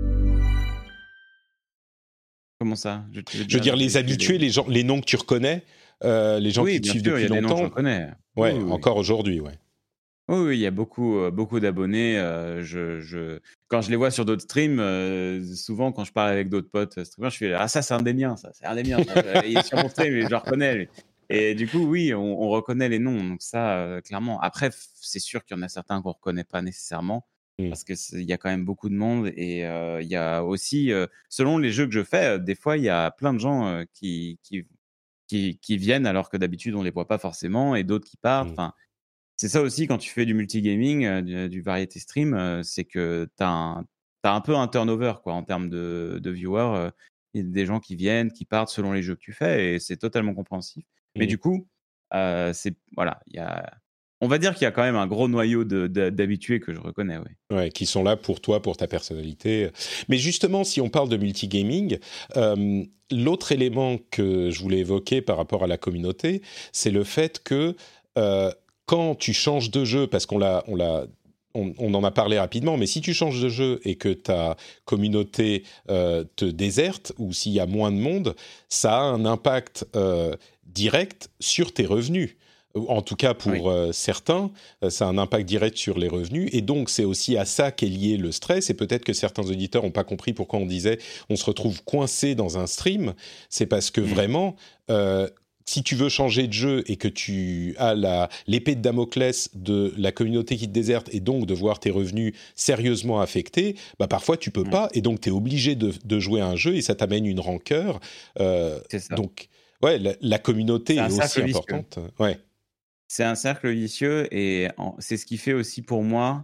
Comment ça? Je, tu veux Je veux dire, les tu- tu- habitués, les gens, les noms que tu reconnais, euh, les gens Oui, qui te bien suivent sûr, il y depuis a des noms que je longtemps. connais. Ouais, Oui, oui, oui. encore aujourd'hui, ouais. Oui, oui, il y a beaucoup, euh, beaucoup d'abonnés. euh, je, je... Quand je les vois sur d'autres streams, euh, souvent quand je parle avec d'autres potes euh, streamers, je fais ah ça c'est un des miens, ça c'est un des miens. Ça. Il est sur mon stream, et je le reconnais. Lui. Et du coup, oui, on, on reconnaît les noms. Donc ça, euh, clairement. Après, f- c'est sûr qu'il y en a certains qu'on reconnaît pas nécessairement. Mmh. parce que c'est- il y a quand même beaucoup de monde et euh, il y a aussi, euh, selon les jeux que je fais, euh, des fois il y a plein de gens euh, qui, qui, qui, qui viennent alors que d'habitude on les voit pas forcément et d'autres qui partent. Mmh. Enfin, c'est ça aussi quand tu fais du multigaming, euh, du, du variety stream, euh, c'est que tu as un, t'as un peu un turnover quoi, en termes de, de viewers. euh, Il y a des gens qui viennent, qui partent selon les jeux que tu fais et c'est totalement compréhensif. Mais Mmh. du coup, euh, c'est, voilà, il y a, on va dire qu'il y a quand même un gros noyau de, de- d'habitués que je reconnais. Oui. Ouais, qui sont là pour toi, pour ta personnalité. Mais justement, si on parle de multigaming, euh, l'autre élément que je voulais évoquer par rapport à la communauté, c'est le fait que euh, quand tu changes de jeu, parce qu'on l'a, on l'a, on, on en a parlé rapidement, mais si tu changes de jeu et que ta communauté euh, te déserte ou s'il y a moins de monde, ça a un impact euh, direct sur tes revenus. En tout cas, pour Oui. euh, certains, euh, ça a un impact direct sur les revenus. Et donc, c'est aussi à ça qu'est lié le stress. Et peut-être que certains auditeurs n'ont pas compris pourquoi on disait on se retrouve coincé dans un stream. C'est parce que Mm. vraiment, euh, si tu veux changer de jeu et que tu as la, l'épée de Damoclès de la communauté qui te déserte et donc de voir tes revenus sérieusement affectés, bah parfois tu peux Mm. pas. Et donc, tu es obligé de, de jouer à un jeu et ça t'amène une rancœur. Euh, C'est ça. donc, ouais, la, la communauté C'est un est aussi cercle vicieux. importante. Ouais. C'est un cercle vicieux et en- c'est ce qui fait aussi pour moi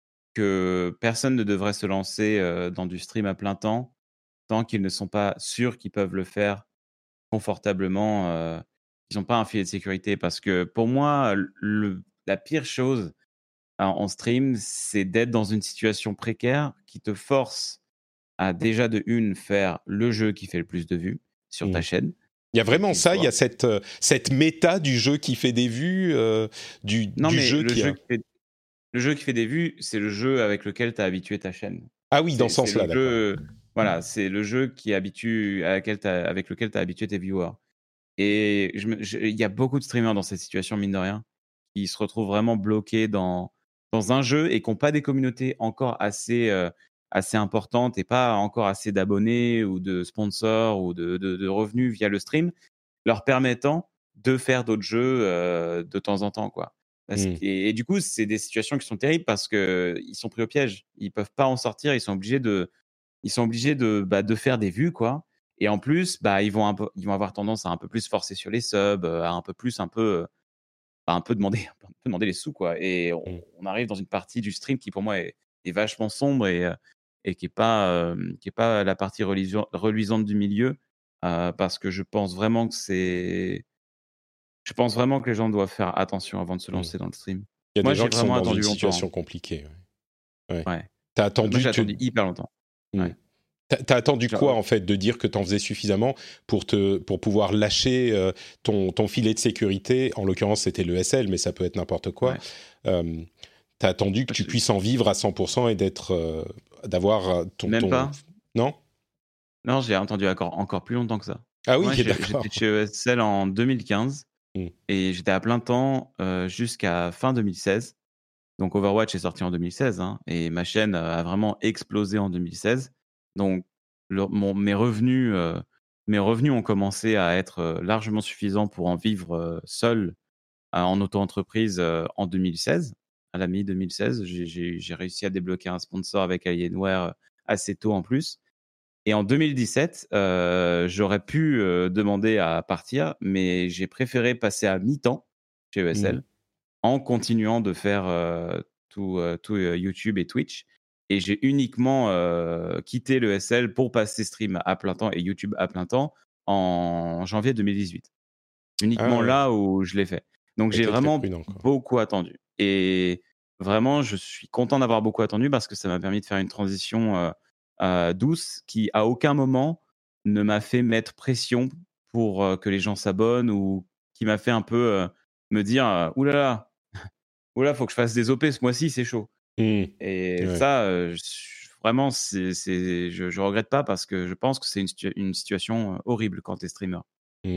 que personne ne devrait se lancer euh, dans du stream à plein temps tant qu'ils ne sont pas sûrs qu'ils peuvent le faire confortablement, euh, qu'ils n'ont pas un filet de sécurité. Parce que pour moi, le- la pire chose en, en stream, c'est d'être dans une situation précaire qui te force à déjà de une faire le jeu qui fait le plus de vues sur ta Mm. chaîne. Il y a quel vraiment qu'il ça, il y a soit. cette, euh, cette méta du jeu qui fait des vues, euh, du, Non, du mais jeu le qui jeu a... qui fait, le jeu qui fait des vues, c'est le jeu avec lequel tu as habitué ta chaîne. Ah oui, dans C'est ce c'est sens-là, le d'accord. jeu, voilà, c'est le jeu qui habitue, à laquelle t'as- avec lequel tu as habitué tes viewers. Et je me- je- il y a beaucoup de streamers dans cette situation, mine de rien, qui se retrouvent vraiment bloqués dans, dans un jeu et qui n'ont pas des communautés encore assez, euh, assez importantes et pas encore assez d'abonnés ou de sponsors ou de, de- de revenus via le stream, leur permettant de faire d'autres jeux euh, de temps en temps, quoi. Parce Mm. que- et, et du coup, c'est des situations qui sont terribles parce que ils sont pris au piège. Ils peuvent pas en sortir. Ils sont obligés de, ils sont obligés de, bah, de faire des vues, quoi. Et en plus, bah, ils vont un peu, ils vont avoir tendance à un peu plus forcer sur les subs, euh, à un peu plus, un peu, à un peu demander, un peu demander les sous, quoi. Et on, Mm. on arrive dans une partie du stream qui, pour moi, est, est vachement sombre et, euh, et qui est pas, euh, qui est pas la partie reluisante, reluisante du milieu, euh, parce que je pense vraiment que c'est, je pense vraiment que les gens doivent faire attention avant de se Mm. lancer dans le stream. Il y a Moi, des gens j'ai qui sont vraiment dans attendu une longtemps. situation compliquée. Ouais. Ouais. Ouais. T'as Moi, attendu, j'ai te- attendu hyper longtemps. Mm. Ouais. T'as, t'as attendu Genre, quoi, en fait, de dire que t'en faisais suffisamment pour, te, pour pouvoir lâcher euh, ton, ton filet de sécurité? En l'occurrence, c'était l'E S L, mais ça peut être n'importe quoi. ouais. Euh, t'as attendu que tu Je- puisses en vivre à cent pour cent et d'être, euh, d'avoir euh, ton... Même ton... pas. Non? Non, j'ai attendu encore, encore plus longtemps que ça. Ah oui, Moi, j'ai- d'accord. j'étais chez E S L en deux mille quinze Mm. et j'étais à plein temps euh, jusqu'à fin deux mille seize. Donc Overwatch est sorti en deux mille seize hein, et ma chaîne euh, a vraiment explosé en deux mille seize. Donc le- mon- mes revenus, euh, mes revenus ont commencé à être euh, largement suffisants pour en vivre euh, seul euh, en auto-entreprise euh, en deux mille seize. À la mi deux mille seize, j'ai- j'ai j'ai réussi à débloquer un sponsor avec Alienware euh, assez tôt en plus. Et en deux mille dix-sept, euh, j'aurais pu euh, demander à partir, mais j'ai préféré passer à mi-temps chez E S L Mm. en continuant de faire euh, tout, euh, tout euh, YouTube et Twitch. Et j'ai uniquement euh, quitté le S L pour passer stream à plein temps et YouTube à plein temps en janvier deux mille dix-huit. Uniquement Ah ouais, là où je l'ai fait. Donc t'as j'ai été très vraiment prudent, quoi. beaucoup attendu. Et vraiment, je suis content d'avoir beaucoup attendu parce que ça m'a permis de faire une transition euh, euh, douce qui, à aucun moment, ne m'a fait mettre pression pour euh, que les gens s'abonnent ou qui m'a fait un peu euh, me dire euh, oulala, oulala, faut que je fasse des O P ce mois-ci, c'est chaud. Mm. Et Ouais. ça, euh, je- vraiment, c'est, c'est, je, je regrette pas parce que je pense que c'est une, situa- une situation euh, horrible quand tu es streamer. Mm.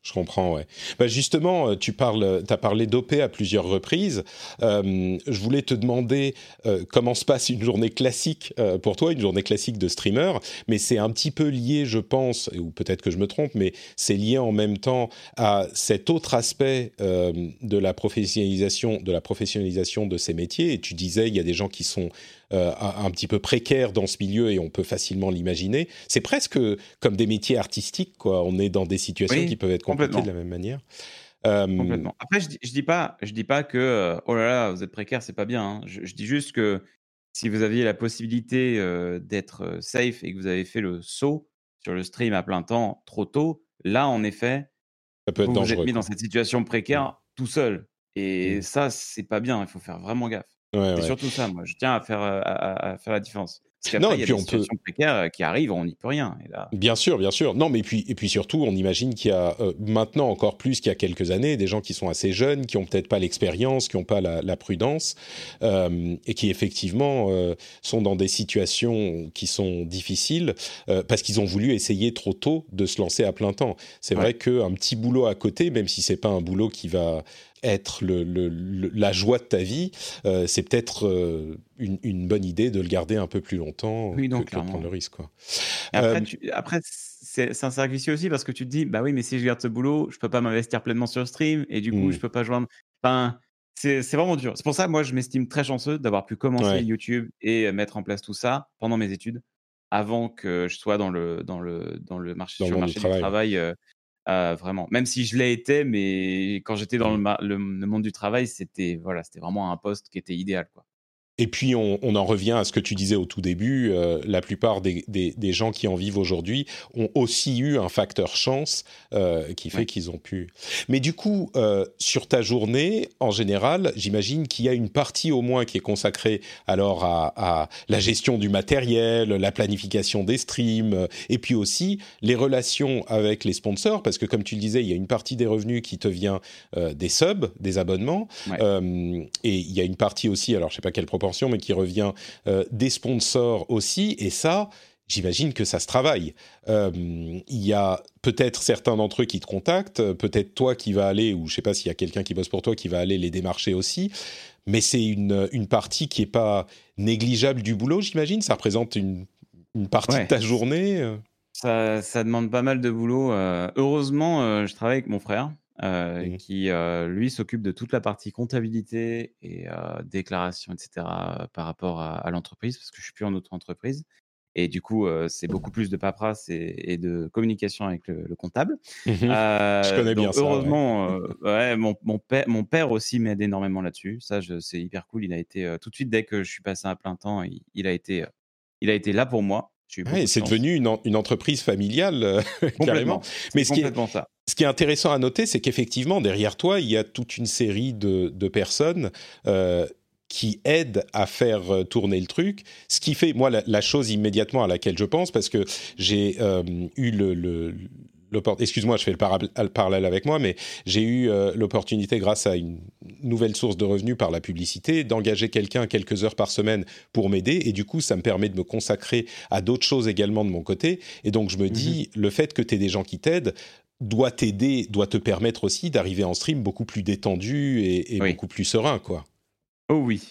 Je comprends, ouais. Bah justement, tu parles, t'as parlé d'O P à plusieurs reprises. Euh, je voulais te demander euh, comment se passe une journée classique euh, pour toi, une journée classique de streamer. Mais c'est un petit peu lié, je pense, ou peut-être que je me trompe, mais c'est lié en même temps à cet autre aspect euh, de la professionnalisation, de la professionnalisation de ces métiers. Et tu disais, il y a des gens qui sont Euh, un, un petit peu précaire dans ce milieu et on peut facilement l'imaginer. C'est presque comme des métiers artistiques, quoi. On est dans des situations Oui, qui peuvent être compliquées complètement. de la même manière. Euh, Complètement. Après, je dis, je dis pas, je dis pas que euh, oh là là, vous êtes précaire, c'est pas bien. hein. Je, je dis juste que si vous aviez la possibilité euh, d'être euh, safe et que vous avez fait le saut sur le stream à plein temps trop tôt, là, en effet, ça peut être vous vous êtes dangereux, mis dans quoi. cette situation précaire tout seul. Et Mm. ça, c'est pas bien. Il faut faire vraiment gaffe. Ouais, C'est ouais. surtout ça, moi. Je tiens à faire, euh, à, à- à faire la différence. Parce Non, qu'après, et il y a puis des on peut. situations précaires euh, qui arrivent, on n'y peut rien. Et là, Bien sûr, bien sûr. Non, mais puis et puis surtout, on imagine qu'il y a euh, maintenant encore plus qu'il y a quelques années des gens qui sont assez jeunes, qui ont peut-être pas l'expérience, qui n'ont pas la, la prudence, euh, et qui effectivement euh, sont dans des situations qui sont difficiles euh, parce qu'ils ont voulu essayer trop tôt de se lancer à plein temps. C'est vrai ouais. qu'un petit boulot à côté, même si c'est pas un boulot qui va être le, le, le- la joie de ta vie, euh, c'est peut-être euh, une, une bonne idée de le garder un peu plus longtemps Oui, que, non, que de prendre clairement. le risque, quoi. Mais Euh, après, tu, après c'est, c'est un cercle vicieux aussi parce que tu te dis, bah oui, mais si je garde ce boulot, je peux pas m'investir pleinement sur le stream et du coup, hmm, je peux pas joindre. Enfin, c'est, c'est vraiment dur. C'est pour ça que moi, je m'estime très chanceux d'avoir pu commencer ouais, YouTube et mettre en place tout ça pendant mes études, avant que je sois dans le, dans le, dans le marché, dans le sur le monde du marché du travail. Ouais. travail, euh, euh, vraiment. Même si je l'ai été, mais quand j'étais dans Hmm. le, ma- le, le monde du travail, c'était, voilà, c'était vraiment un poste qui était idéal, quoi. Et puis, on, on en revient à ce que tu disais au tout début. Euh, la plupart des, des, des gens qui en vivent aujourd'hui ont aussi eu un facteur chance euh, qui fait Ouais. qu'ils ont pu. Mais du coup, euh, sur ta journée, en général, j'imagine qu'il y a une partie au moins qui est consacrée alors à, à la gestion du matériel, la planification des streams, euh, et puis aussi les relations avec les sponsors, parce que comme tu le disais, il y a une partie des revenus qui te vient euh, des subs, des abonnements, Ouais. euh, et il y a une partie aussi, alors je sais pas quelle proportion, mais qui revient euh, des sponsors aussi, et ça, j'imagine que ça se travaille. Euh, il y a peut-être certains d'entre eux qui te contactent, peut-être toi qui vas aller, ou je sais pas s'il y a quelqu'un qui bosse pour toi qui va aller les démarcher aussi, mais c'est une, une partie qui est pas négligeable du boulot, j'imagine. Ça représente une, une partie de Ouais. ta journée. euh. Ça, ça demande pas mal de boulot. euh. Heureusement, euh, je travaille avec mon frère euh, Mhm. qui, euh, lui, s'occupe de toute la partie comptabilité et euh, déclaration, et cetera, euh, par rapport à, à l'entreprise, parce que je suis plus en auto-entreprise. Et du coup, euh, c'est beaucoup plus de paperasse et, et de communication avec le, le comptable. Mhm. Je Euh, connais bien donc, ça, ouais. heureusement, euh, ouais, mon, mon, père, mon père aussi m'aide énormément là-dessus. Ça, je- c'est hyper cool. Il a été, euh, tout de suite, dès que je suis passé à plein temps, il, il a été, euh, il a été là pour moi. J'ai eu Ouais, beaucoup de c'est chance. devenu une, en- une entreprise familiale, euh, carrément. Complètement. Mais C'est ce qui est, complètement ça. ce qui est intéressant à noter, c'est qu'effectivement, derrière toi, il y a toute une série de, de personnes euh, qui aident à faire euh, tourner le truc. Ce qui fait, moi, la, la chose immédiatement à laquelle je pense, parce que j'ai euh, eu le... le l'oppor- Excuse-moi, je fais le, para- le parallèle avec moi, mais j'ai eu euh, l'opportunité, grâce à une nouvelle source de revenus par la publicité, d'engager quelqu'un quelques heures par semaine pour m'aider. Et du coup, ça me permet de me consacrer à d'autres choses également de mon côté. Et donc, je me dis, le fait que tu aies des gens qui t'aident doit t'aider, doit te permettre aussi d'arriver en stream beaucoup plus détendu et, et Oui. beaucoup plus serein, quoi. Oh oui.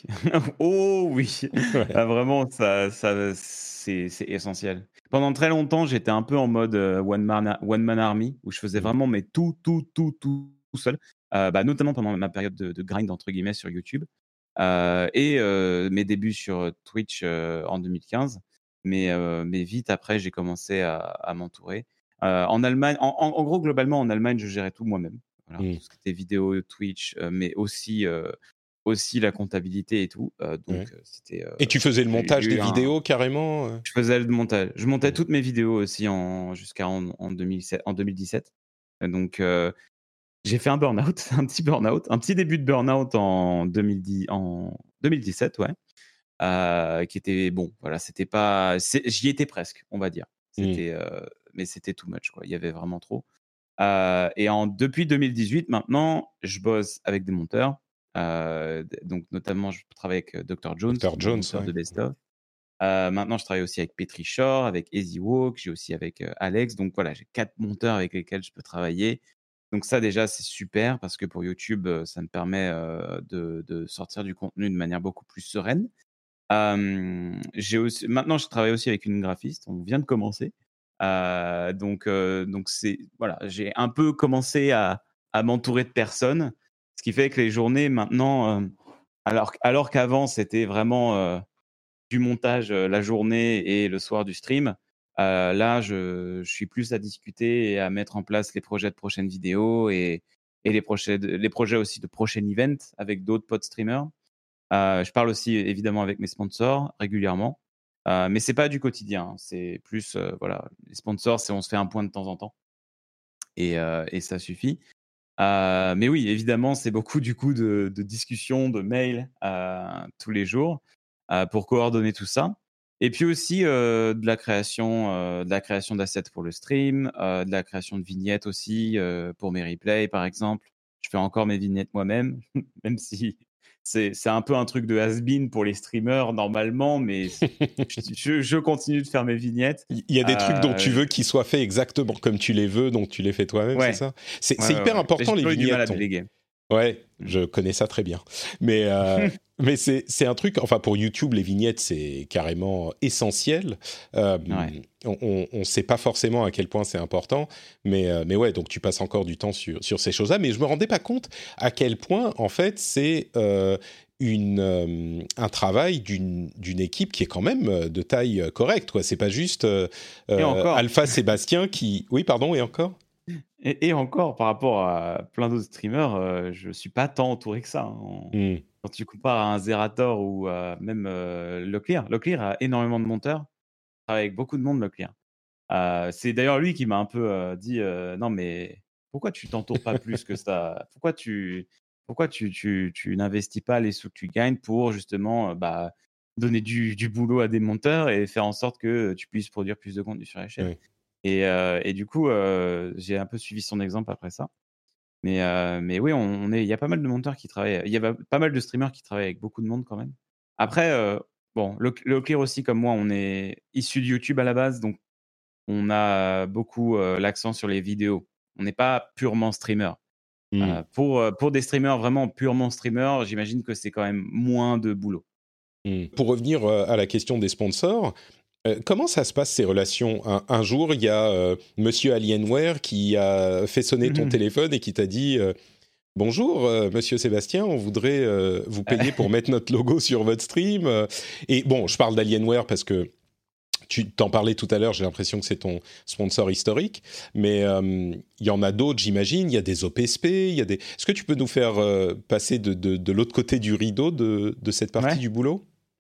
Oh oui. Ouais. Ah, vraiment, ça, ça, c'est, c'est essentiel. Pendant très longtemps, j'étais un peu en mode euh, one man, one man army, où je faisais Mhm. vraiment mais tout, tout, tout, tout, tout seul. Euh, bah, notamment pendant ma période de, de grind entre guillemets sur YouTube euh, et euh, mes débuts sur Twitch euh, en deux mille quinze. Mais, euh, mais vite après, j'ai commencé à, à m'entourer. Euh, en Allemagne, en, en, en gros, globalement, en Allemagne, je gérais tout moi-même. Voilà, Mhm. tout ce qui était vidéo, Twitch, euh, mais aussi euh, aussi la comptabilité et tout. Euh, donc, Ouais. euh, c'était. Euh, Et tu faisais le j'ai montage des eu un- vidéos, carrément euh Je faisais le montage. Je montais Mhm. toutes mes vidéos aussi en jusqu'à en, en deux mille sept, en deux mille dix-sept. Euh, Donc, euh, j'ai fait un burn-out, un petit burn-out, un petit début de burn-out en deux mille dix, en deux mille dix-sept, ouais. Euh, qui était bon. Voilà, c'était pas. c'est- J'y étais presque, on va dire. Mhm. C'était, euh, mais c'était too much, quoi. Il y avait vraiment trop. Euh, et en, depuis deux mille dix-huit, maintenant, je bosse avec des monteurs. Euh, d- donc, notamment, je travaille avec euh, docteur Jones, docteur mon Jones, monteur ouais. de Best of. Euh, maintenant, je travaille aussi avec Petri Shore, avec Easy Walk, j'ai aussi avec euh, Alex. Donc, voilà, j'ai quatre monteurs avec lesquels je peux travailler. Donc ça, déjà, c'est super parce que pour YouTube, euh, ça me permet euh, de, de sortir du contenu de manière beaucoup plus sereine. Euh, j'ai aussi, maintenant, je travaille aussi avec une graphiste. On vient de commencer. Euh, donc, euh, donc c'est, voilà, j'ai un peu commencé à, à m'entourer de personnes, ce qui fait que les journées maintenant, euh, alors, alors qu'avant, c'était vraiment euh, du montage euh, la journée et le soir du stream. Euh, là, je, je suis plus à discuter et à mettre en place les projets de prochaines vidéos et, et les, projets de- les projets aussi de prochains events avec d'autres potes streamers. Euh, je parle aussi évidemment avec mes sponsors régulièrement, euh, mais c'est pas du quotidien. Hein. C'est plus, euh, voilà, les sponsors, c'est on se fait un point de temps en temps et, euh, et ça suffit. Euh, mais oui, évidemment, c'est beaucoup du coup de, de discussions, de mails euh, tous les jours euh, pour coordonner tout ça. Et puis aussi euh, de la création, euh, de la création d'assets pour le stream, euh, de la création de vignettes aussi euh, pour mes replays, par exemple. Je fais encore mes vignettes moi-même, même si c'est c'est un peu un truc de has-been pour les streamers normalement, mais je, je continue de faire mes vignettes. Il y a des trucs dont tu Euh, veux qu'ils soient faits exactement comme tu les veux, donc tu les fais toi-même, c'est ouais, ça? C'est ouais, c'est ouais, hyper ouais. important, J'ai les toujours eu du mal à vignettes. on- déléguer. Ouais, Mm. je connais ça très bien. Mais, euh, mais c'est, c'est un truc, enfin pour YouTube, les vignettes, c'est carrément essentiel. Euh, Ouais. on ne sait pas forcément à quel point c'est important, mais, euh, mais ouais, donc tu passes encore du temps sur, sur ces choses-là. Mais je me rendais pas compte à quel point, en fait, c'est euh, une, euh, un travail d'une, d'une équipe qui est quand même euh, de taille euh, correcte, quoi. C'est pas juste euh, Et euh, encore. Alpha Sébastien qui... Oui, pardon, et encore? Et, et encore, par rapport à plein d'autres streamers, euh, je suis pas tant entouré que ça. Hein. En- Hmm. Quand tu compares à un Zerator ou à même euh, Leclerc, Leclerc a énormément de monteurs, il travaille avec beaucoup de monde, Leclerc. Euh, c'est d'ailleurs lui qui m'a un peu euh, dit euh, non, mais pourquoi tu t'entoures pas plus que ça? Pourquoi tu, pourquoi tu, tu, tu n'investis pas les sous que tu gagnes pour justement euh, bah, donner du, du boulot à des monteurs et faire en sorte que tu puisses produire plus de contenu sur la chaîne? Ouais. Et, euh, et du coup, euh, j'ai un peu suivi son exemple après ça. Mais, euh, mais oui, on, on est, il y a pas mal de monteurs qui travaillent. Il y a pas mal de streamers qui travaillent avec beaucoup de monde quand même. Après, euh, bon, le, le Clear aussi, comme moi, on est issu de YouTube à la base, donc on a beaucoup euh, l'accent sur les vidéos. On n'est pas purement streamer. Hmm. Euh, pour, euh, pour des streamers vraiment purement streamer, j'imagine que c'est quand même moins de boulot. Hmm. Pour revenir euh, à la question des sponsors, euh, comment ça se passe ces relations? un, un jour, il y a euh, Monsieur Alienware qui a fait sonner ton téléphone et qui t'a dit euh, bonjour, euh, Monsieur Sébastien, on voudrait euh, vous payer pour mettre notre logo sur votre stream. euh. Et bon, je parle d'Alienware parce que tu t'en parlais tout à l'heure, j'ai l'impression que c'est ton sponsor historique, mais euh, il y en a d'autres, j'imagine. Il y a des O P S P, il y a des. Est-ce que tu peux nous faire euh, passer de, de, de l'autre côté du rideau de, de cette partie Ouais. du boulot?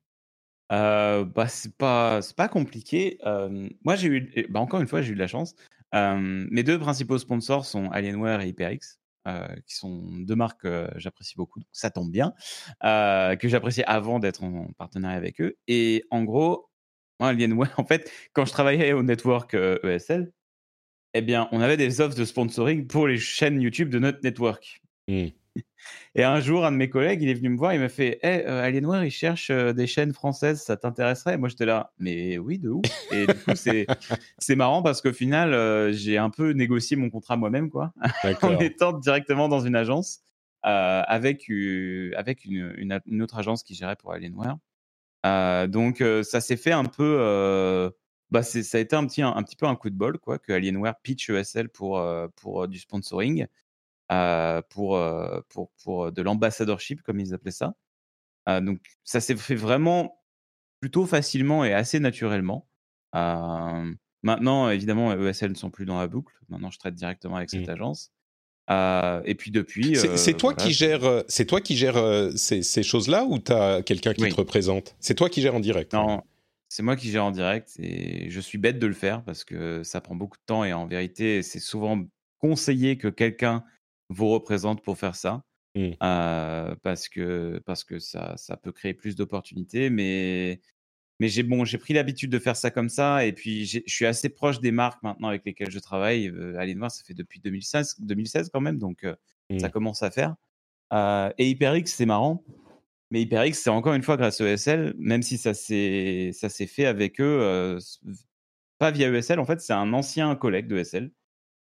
Euh, bah, c'est pas, c'est pas compliqué. Euh, moi, j'ai eu, et- bah, encore une fois, j'ai eu de la chance. Euh, mes deux principaux sponsors sont Alienware et HyperX, euh, qui sont deux marques que j'apprécie beaucoup. Donc ça tombe bien, euh, que j'appréciais avant d'être en partenariat avec eux. Et en gros, moi, Alienware, en fait, quand je travaillais au network euh, E S L, eh bien, on avait des offres de sponsoring pour les chaînes YouTube de notre network. Hmm. Et un jour, un de mes collègues, il est venu me voir, il m'a fait hey, euh, Alienware, il cherche euh, des chaînes françaises, ça t'intéresserait? Moi, j'étais là, mais oui, de ouf. Et du coup, c'est, c'est marrant parce qu'au final, euh, j'ai un peu négocié mon contrat moi-même, quoi, en D'accord. étant directement dans une agence euh, avec, euh, avec une, une, une autre agence qui gérait pour Alienware. Euh, donc, euh, ça s'est fait un peu. Euh, bah, c'est, ça a été un petit, un, un petit peu un coup de bol, quoi, que Alienware pitch E S L pour, euh, pour euh, du sponsoring. Euh, pour, euh, pour, pour de l'ambassadorship, comme ils appelaient ça. Euh, donc, ça s'est fait vraiment plutôt facilement et assez naturellement. Euh, maintenant, évidemment, E S L ne sont plus dans la boucle. Maintenant, je traite directement avec cette Hmm. agence. Euh, et puis depuis... C'est, euh, c'est toi voilà, qui je- gères, euh, c'est toi qui gères euh, ces, ces choses-là ou t'as quelqu'un qui Oui. te représente? C'est toi qui gères en direct. Non, c'est moi qui gère en direct et je suis bête de le faire parce que ça prend beaucoup de temps et en vérité, c'est souvent conseillé que quelqu'un vous représente pour faire ça. Hmm. Euh, parce que, parce que ça, ça peut créer plus d'opportunités. Mais, mais j'ai bon, j'ai pris l'habitude de faire ça comme ça. Et puis, j'ai- je suis assez proche des marques maintenant avec lesquelles je travaille. Euh, Alienware, ça fait depuis deux mille seize, deux mille seize quand même. Donc, euh, Hmm. ça commence à faire. Euh, et HyperX, c'est marrant. Mais HyperX, c'est encore une fois grâce au E S L, même si ça s'est, ça s'est fait avec eux, euh, pas via E S L. En fait, c'est un ancien collègue de E S L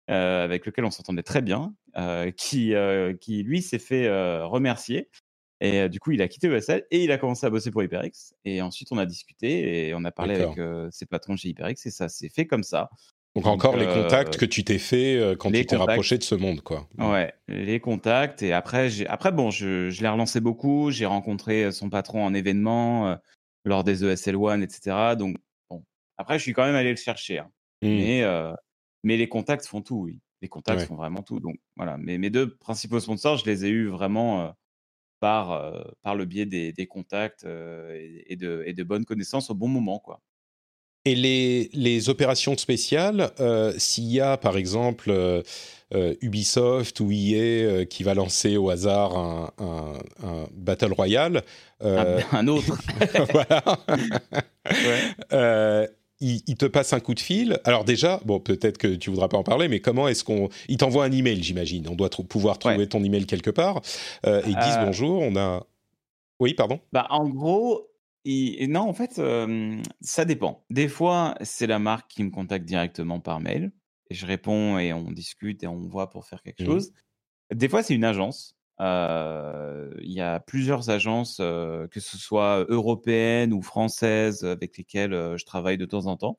euh, avec lequel on s'entendait très bien, euh, qui, euh, qui lui s'est fait euh, remercier. Et euh, du coup, il a quitté E S L et il a commencé à bosser pour HyperX. Et ensuite, on a discuté et on a parlé D'accord. avec euh, ses patrons chez HyperX et ça s'est fait comme ça. Donc, Donc, encore les contacts euh, que tu t'es fait euh, quand les tu t'es contacts, rapproché de ce monde, quoi. Mm. ouais, les contacts. Et après, j'ai, après bon, je, je l'ai relancé beaucoup. J'ai rencontré son patron en événement euh, lors des E S L un, et cetera. Donc, bon, après, je suis quand même allé le chercher. Hein. Mm. Mais, euh, mais les contacts font tout, oui. Les contacts Ouais. font vraiment tout. Donc, voilà. Mais mes deux principaux sponsors, je les ai eus vraiment euh, par, euh, par le biais des, des contacts euh, et, et de, et de bonnes connaissances au bon moment, quoi. Et les, les opérations spéciales, euh, s'il y a par exemple euh, euh, Ubisoft ou E A euh, qui va lancer au hasard un, un, un Battle Royale, euh, Un, un autre. voilà, Ouais. euh, il, il te passe un coup de fil. Alors déjà, bon, peut-être que tu voudras pas en parler, mais comment est-ce qu'on... Il t'envoie un email, j'imagine. On doit tr- pouvoir trouver Ouais. ton email quelque part. Euh, et ils disent Euh, bonjour, on a... Oui, pardon. Bah, en gros, il- non, en fait, euh, ça dépend. Des fois, c'est la marque qui me contacte directement par mail. Et je réponds et on discute et on voit pour faire quelque Mhm. chose. Des fois, c'est une agence. Euh, Il y a plusieurs agences, euh, que ce soit européennes ou françaises, avec lesquelles euh, je travaille de temps en temps.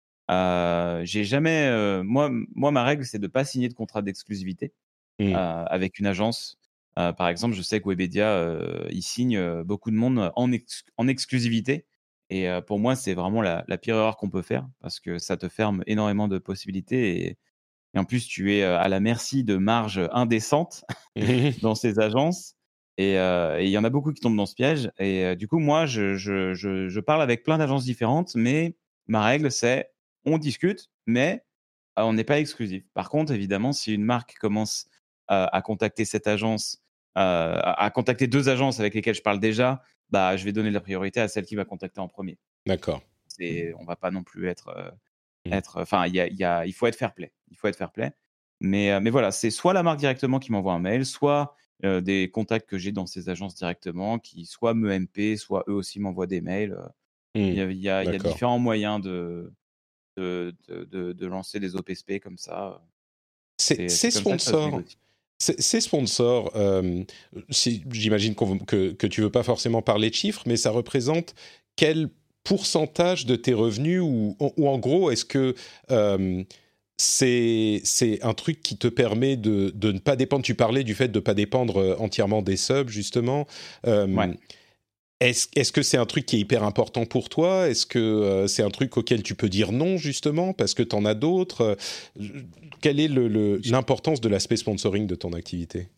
Euh, j'ai jamais, euh, moi, moi, ma règle, c'est de pas signer de contrat d'exclusivité Mhm. euh, avec une agence. Euh, par exemple, je sais que Webedia, euh, ils signent euh, beaucoup de monde en, ex- en exclusivité. Et euh, pour moi, c'est vraiment la, la pire erreur qu'on peut faire parce que ça te ferme énormément de possibilités. Et, et en plus, tu es euh, à la merci de marges indécentes Mhm. dans ces agences. Et euh, et il y en a beaucoup qui tombent dans ce piège. Et euh, du coup, moi, je, je, je, je parle avec plein d'agences différentes, mais ma règle, c'est on discute, mais euh, on n'est pas exclusif. Par contre, évidemment, si une marque commence euh, à contacter cette agence, euh, à, à contacter deux agences avec lesquelles je parle déjà, bah, je vais donner la priorité à celle qui va contacter en premier. D'accord. C'est, on va pas non plus être, euh, Mhm. être, enfin, il y a, il y a, il faut être fair play. Il faut être fair play. Mais, euh, mais voilà, c'est soit la marque directement qui m'envoie un mail, soit euh, des contacts que j'ai dans ces agences directement, qui soit me M P, soit eux aussi m'envoient des mails. Euh, Il Mhm. y a, il y a, il y a D'accord. différents moyens de, de, de, de, de lancer des O P S P comme ça. C'est C'est, ces c'est comme ça que ça se sponsors, négocie. ces ces sponsors, euh, si- j'imagine qu'on, que, que tu veux pas forcément parler de chiffres, mais ça représente quel pourcentage de tes revenus ou, ou en gros, est-ce que euh, c'est, c'est un truc qui te permet de, de ne pas dépendre, tu parlais du fait de ne pas dépendre euh, entièrement des subs, justement. Euh, Ouais. Est-ce, est-ce que c'est un truc qui est hyper important pour toi? Est-ce que euh, c'est un truc auquel tu peux dire non, justement, parce que tu en as d'autres? Euh, Quelle est le, le- l'importance de l'aspect sponsoring de ton activité?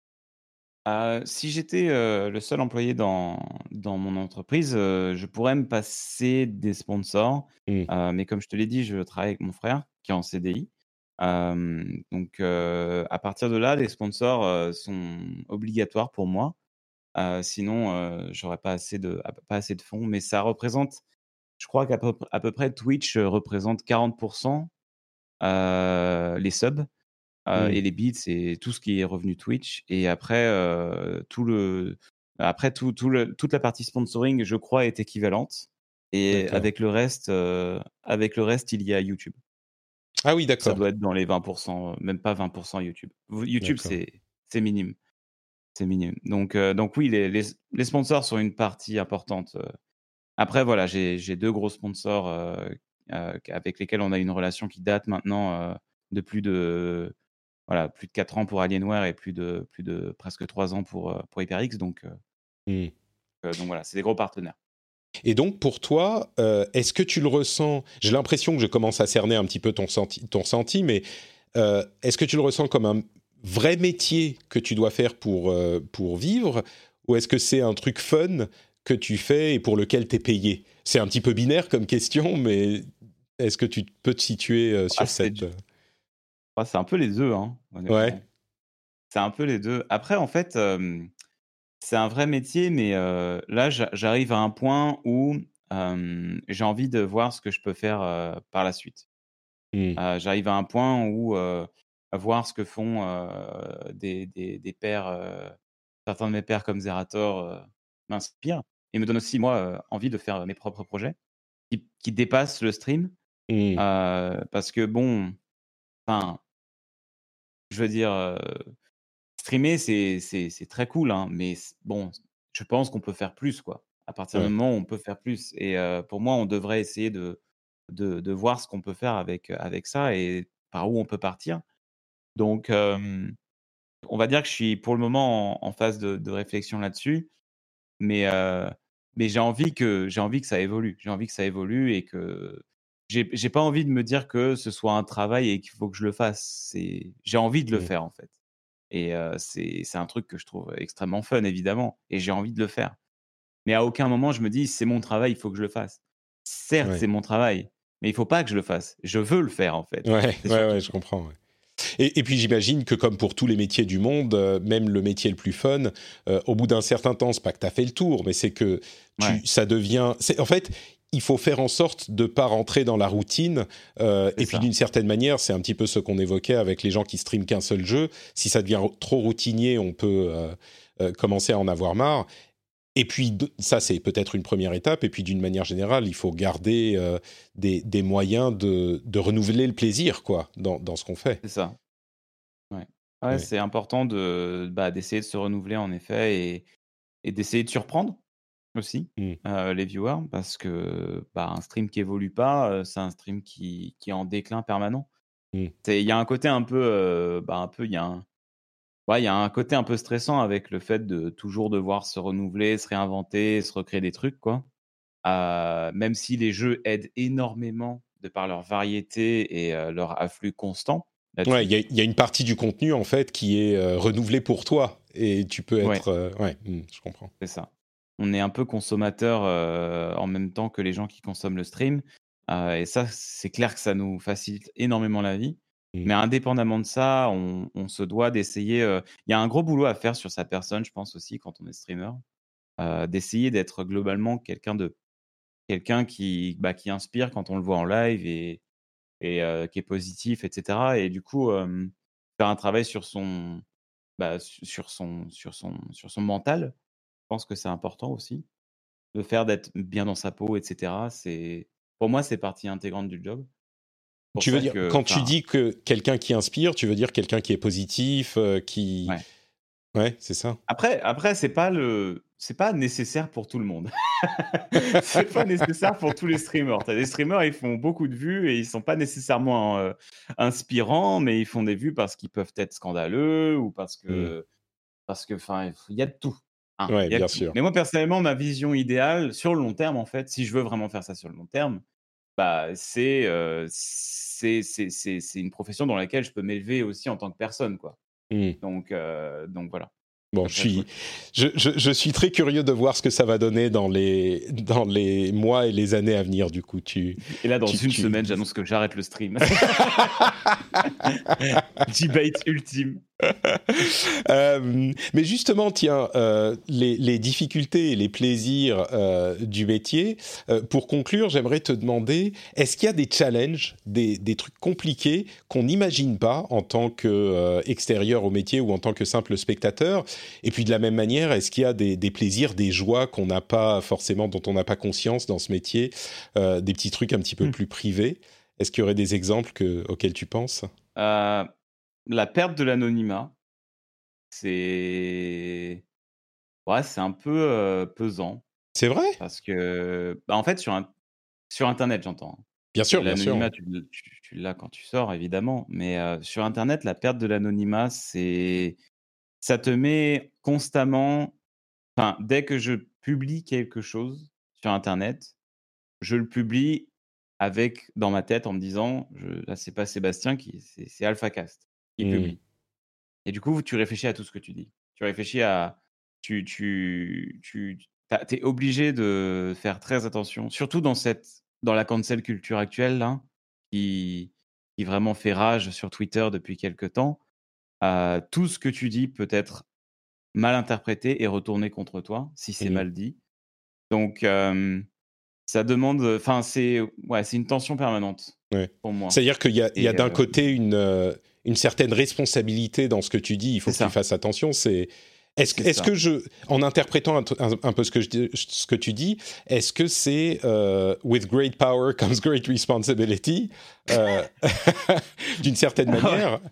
Euh, si j'étais euh, le seul employé dans, dans mon entreprise, euh, je pourrais me passer des sponsors. Mm. Euh, mais comme je te l'ai dit, je travaille avec mon frère qui est en C D I. Euh, donc, euh, à partir de là, les sponsors euh, sont obligatoires pour moi. Euh, sinon, euh, j'aurais pas assez de pas assez de fonds. Mais ça représente, je crois qu'à peu, à peu près Twitch euh, représente quarante pour cent euh, les subs. Euh, Mm. et les bits, c'est tout ce qui est revenu Twitch. Et après, euh, tout le, après tout, tout le, toute la partie sponsoring, je crois, est équivalente. Et D'accord. avec le reste, euh, avec le reste, il y a YouTube. Ah oui, Ça d'accord. doit être dans les vingt pour cent, euh, même pas vingt pour cent YouTube. Vous- YouTube, D'accord. c'est, c'est minime. C'est minime. Donc, euh, donc oui, les, les, les sponsors sont une partie importante. euh. Après, voilà, j'ai, j'ai deux gros sponsors euh, euh, avec lesquels on a une relation qui date maintenant euh, de plus de voilà, plus de quatre ans pour Alienware et plus de, plus de presque trois ans pour, euh, pour HyperX. Donc, euh, Mm. euh, donc voilà, c'est des gros partenaires. Et donc, pour toi, euh, est-ce que tu le ressens? J'ai l'impression que je commence à cerner un petit peu ton senti, ton ressenti, mais euh, est-ce que tu le ressens comme un vrai métier que tu dois faire pour, euh, pour vivre, ou est-ce que c'est un truc fun que tu fais et pour lequel tu es payé? C'est un petit peu binaire comme question, mais est-ce que tu peux te situer euh, Ah, sur c'est, cette... ah, c'est un peu les deux, hein, Ouais. honnêtement. C'est un peu les deux. Après, en fait, euh, c'est un vrai métier, mais euh, là, j'a- j'arrive à un point où euh, j'ai envie de voir ce que je peux faire euh, par la suite. Mm. Euh, j'arrive à un point où euh, à voir ce que font euh, des, des, des pairs, euh, certains de mes pairs comme Zerator euh, m'inspirent et me donnent aussi, moi, euh, envie de faire mes propres projets qui, qui dépassent le stream. Mm. Euh, parce que, bon, enfin, je veux dire, euh, streamer, c'est, c'est, c'est très cool, hein, mais c- bon, je pense qu'on peut faire plus, quoi. À partir du Ouais. moment où on peut faire plus. Et euh, pour moi, on devrait essayer de, de, de voir ce qu'on peut faire avec, avec ça et par où on peut partir. Donc, euh, on va dire que je suis pour le moment en, en phase de, de réflexion là-dessus, mais, euh, mais j'ai envie que, j'ai envie que ça évolue. J'ai envie que ça évolue et que j'ai, j'ai pas envie de me dire que ce soit un travail et qu'il faut que je le fasse. C'est, j'ai envie de le Mm. faire, en fait. Et euh, c'est, c'est un truc que je trouve extrêmement fun, évidemment, et j'ai envie de le faire. Mais à aucun moment, je me dis, c'est mon travail, il faut que je le fasse. Certes, Ouais. c'est mon travail, mais il faut pas que je le fasse. Je veux le faire, en fait. Ouais, C'est ouais, surtout ouais, ça. je comprends. Ouais. Et, et puis j'imagine que comme pour tous les métiers du monde, euh, même le métier le plus fun, euh, au bout d'un certain temps, c'est pas que tu as fait le tour, mais c'est que tu, Ouais, ça devient... C'est, en fait, il faut faire en sorte de pas rentrer dans la routine. euh, c'est et puis ça. d'une certaine manière, c'est un petit peu ce qu'on évoquait avec les gens qui streament qu'un seul jeu. Si ça devient trop routinier, on peut euh, euh, commencer à en avoir marre. Et puis de- ça, c'est peut-être une première étape. Et puis d'une manière générale, il faut garder euh, des, des moyens de, de renouveler le plaisir, quoi, dans, dans ce qu'on fait. C'est ça. Ouais. Ouais, Ouais. c'est important de, bah, d'essayer de se renouveler, en effet, et, et d'essayer de surprendre aussi Mm. euh, les viewers, parce que bah, un stream qui évolue pas, euh, c'est un stream qui, qui est en déclin permanent. Mm. C'est- Il y a un côté un peu, euh, bah, un peu, il y a un, ouais, il y a un côté un peu stressant avec le fait de toujours devoir se renouveler, se réinventer, se recréer des trucs, quoi. Euh, même si les jeux aident énormément de par leur variété et euh, leur afflux constant Ouais, il là-dessus. y, a- il y a une partie du contenu en fait qui est euh, renouvelée pour toi et tu peux Ouais, être. euh, ouais, hmm, je comprends. c'est ça. On est un peu consommateur euh, en même temps que les gens qui consomment le stream. Euh, et ça, c'est clair que ça nous facilite énormément la vie. Hmm. Mais indépendamment de ça, on, on se doit d'essayer. euh, Il y a un gros boulot à faire sur sa personne, je pense aussi, quand on est streamer, euh, d'essayer d'être globalement quelqu'un de quelqu'un qui, bah, qui inspire quand on le voit en live et, et euh, qui est positif, et cetera. Et du coup, euh, faire un travail sur son, bah, su- sur son, sur son, sur son mental, je pense que c'est important aussi. Le faire d'être bien dans sa peau, et cetera. C'est, pour moi, c'est partie intégrante du job. C'est pour Tu veux ça dire, que, quand tu enfin, dis que quelqu'un qui inspire, tu veux dire quelqu'un qui est positif, euh, qui. ouais. Ouais, c'est ça. Après, après, c'est pas le, c'est pas nécessaire pour tout le monde. C'est pas nécessaire pour tous les streamers. T'as des streamers, ils font beaucoup de vues et ils sont pas nécessairement euh, inspirants, mais ils font des vues parce qu'ils peuvent être scandaleux ou parce Hmm. que, parce que, enfin, il y a de tout. Hein, Ouais, il y a de bien tout. sûr. Mais moi, personnellement, ma vision idéale sur le long terme, en fait, si je veux vraiment faire ça sur le long terme, bah, c'est, euh, c'est, c'est, c'est, c'est une profession dans laquelle je peux m'élever aussi en tant que personne, quoi. Hmm. Donc, euh, donc voilà. Bon, Comme je ça, je vois suis, le truc. je, je, je suis très curieux de voir ce que ça va donner dans les, dans les mois et les années à venir. Du coup, tu, Et là, dans tu, une tu... semaine, j'annonce que j'arrête le stream. Debate ultime. Euh, mais justement, tiens, euh, les, les difficultés et les plaisirs euh, du métier. Euh, pour conclure, j'aimerais te demander, est-ce qu'il y a des challenges, des, des trucs compliqués qu'on n'imagine pas en tant qu'extérieur au métier ou en tant que simple spectateur? Et puis de la même manière, est-ce qu'il y a des, des plaisirs, des joies qu'on n'a pas forcément, dont on n'a pas conscience dans ce métier, euh, des petits trucs un petit peu Hmm. plus privés? Est-ce qu'il y aurait des exemples que, auxquels tu penses? Euh, la perte de l'anonymat, c'est ouais, c'est un peu euh, pesant C'est vrai? parce que, bah, en fait, sur, un... sur Internet, j'entends. Bien Et sûr, bien sûr. l'anonymat, tu, l- tu- tu l'as quand tu sors, évidemment. Mais euh, sur Internet, la perte de l'anonymat, c'est ça te met constamment. Enfin, dès que je publie quelque chose sur Internet, je le publie avec dans ma tête en me disant, je, là, c'est pas Sébastien qui, c'est c'est AlphaCast qui Hmm. publie. Et du coup, tu réfléchis à tout ce que tu dis. Tu réfléchis à, tu, tu, tu, t'as- t'es obligé de faire très attention, surtout dans cette, dans la cancel culture actuelle là, qui, qui vraiment fait rage sur Twitter depuis quelques temps. Euh, tout ce que tu dis peut être mal interprété et retourné contre toi si c'est Hmm. mal dit. Donc, euh, ça demande, enfin, c'est, ouais, c'est une tension permanente Ouais. pour moi. C'est-à-dire qu'il y a, il y a Et d'un euh, côté une, euh, une certaine responsabilité dans ce que tu dis, il faut c'est que tu ça, fasses attention. C'est, est-ce, que- c'est est-ce que ça. je, en interprétant un, un- un peu ce que, je, dis- ce que tu dis, est-ce que c'est euh, with great power comes great responsibility, euh, d'une certaine Ouais. manière?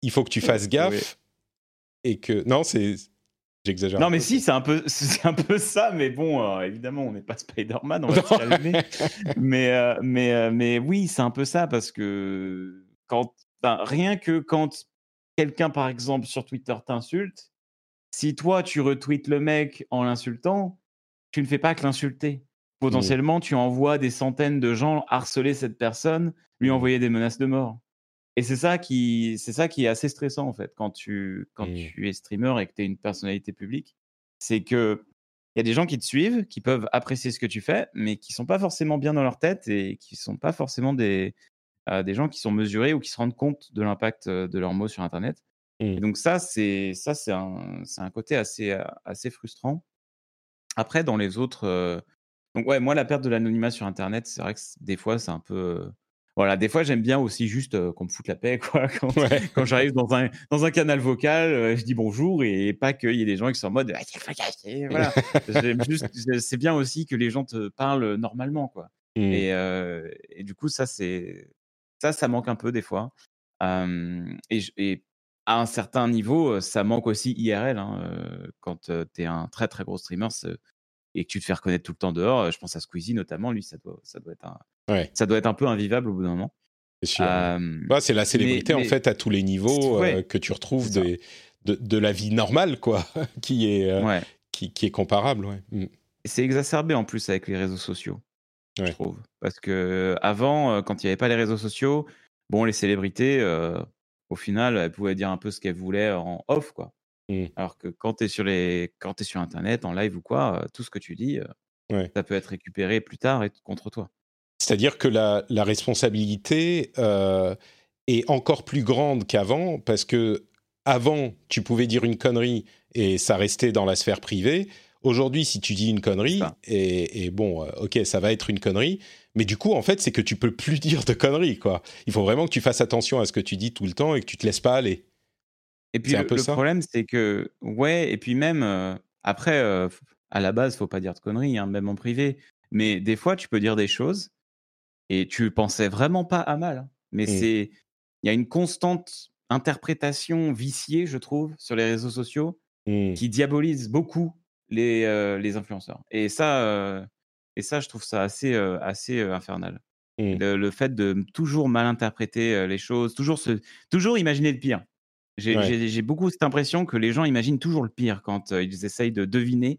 il faut que tu fasses gaffe oui. et que non, c'est j'exagère. Non, mais peu, si, c'est un peu, c'est un peu ça. Mais bon, euh, évidemment, on n'est pas Spider-Man, on va se calmer. mais, euh, mais, euh, mais oui, c'est un peu ça parce que quand, ben, rien que quand quelqu'un, par exemple, sur Twitter t'insulte, si toi tu retweets le mec en l'insultant, tu ne fais pas que l'insulter. Potentiellement, mmh. tu envoies des centaines de gens harceler cette personne, lui mmh. envoyer des menaces de mort. Et c'est ça qui, c'est ça qui est assez stressant en fait quand tu, quand mmh. tu es streamer et que tu es une personnalité publique. C'est que il y a des gens qui te suivent, qui peuvent apprécier ce que tu fais, mais qui sont pas forcément bien dans leur tête et qui sont pas forcément des, euh, des gens qui sont mesurés ou qui se rendent compte de l'impact de leurs mots sur Internet. Mmh. Et donc ça, c'est, ça, c'est un, c'est un côté assez, assez frustrant. Après, dans les autres, euh... donc ouais, moi la perte de l'anonymat sur Internet, c'est vrai que des fois c'est un peu, euh... voilà, des fois j'aime bien aussi juste euh, qu'on me foute la paix, quoi. Quand, ouais. quand j'arrive dans un dans un canal vocal, euh, je dis bonjour et pas qu'il y ait des gens qui sont en mode, voilà. J'aime juste, c'est bien aussi que les gens te parlent normalement, quoi. Mmh. Et, euh, et du coup ça c'est ça ça manque un peu des fois. Euh, et, et à un certain niveau, ça manque aussi I R L. Hein, euh, quand euh, tu es un très très gros streamer et que tu te fais reconnaître tout le temps dehors, je pense à Squeezie notamment, lui, ça doit, ça doit, être, un, ouais. ça doit être un peu invivable au bout d'un moment. C'est sûr. Euh, ouais, c'est la célébrité, mais, en mais, fait, à tous les niveaux ouais, euh, que tu retrouves de, de, de la vie normale, quoi, qui, est, euh, ouais. qui, qui est comparable. Ouais. Mm. C'est exacerbé en plus avec les réseaux sociaux, ouais. je trouve. Parce qu'avant, quand il n'y avait pas les réseaux sociaux, bon, les célébrités... Euh, au final, elle pouvait dire un peu ce qu'elle voulait en off, quoi. Mmh. Alors que quand tu es sur les, quand t'es sur Internet, en live ou quoi, euh, tout ce que tu dis, euh, ouais. ça peut être récupéré plus tard et contre toi. C'est-à-dire que la, la responsabilité euh, est encore plus grande qu'avant, parce que avant, tu pouvais dire une connerie et ça restait dans la sphère privée. Aujourd'hui, si tu dis une connerie, et, et bon, euh, ok, ça va être une connerie, mais du coup, en fait, c'est que tu peux plus dire de conneries, quoi. Il faut vraiment que tu fasses attention à ce que tu dis tout le temps et que tu te laisses pas aller. Et puis, le, le problème, c'est que, ouais, et puis même, euh, après, euh, à la base, faut pas dire de conneries, hein, même en privé, mais des fois, tu peux dire des choses et tu pensais vraiment pas à mal, hein, mais mmh. c'est, il y a une constante interprétation viciée, je trouve, sur les réseaux sociaux, mmh. qui diabolise beaucoup les, euh, les influenceurs. Et ça, euh, et ça, je trouve ça assez, euh, assez euh, infernal. Mmh. Le, le fait de toujours mal interpréter euh, les choses, toujours, se, toujours imaginer le pire. J'ai, ouais. j'ai, j'ai beaucoup cette impression que les gens imaginent toujours le pire quand euh, ils essayent de deviner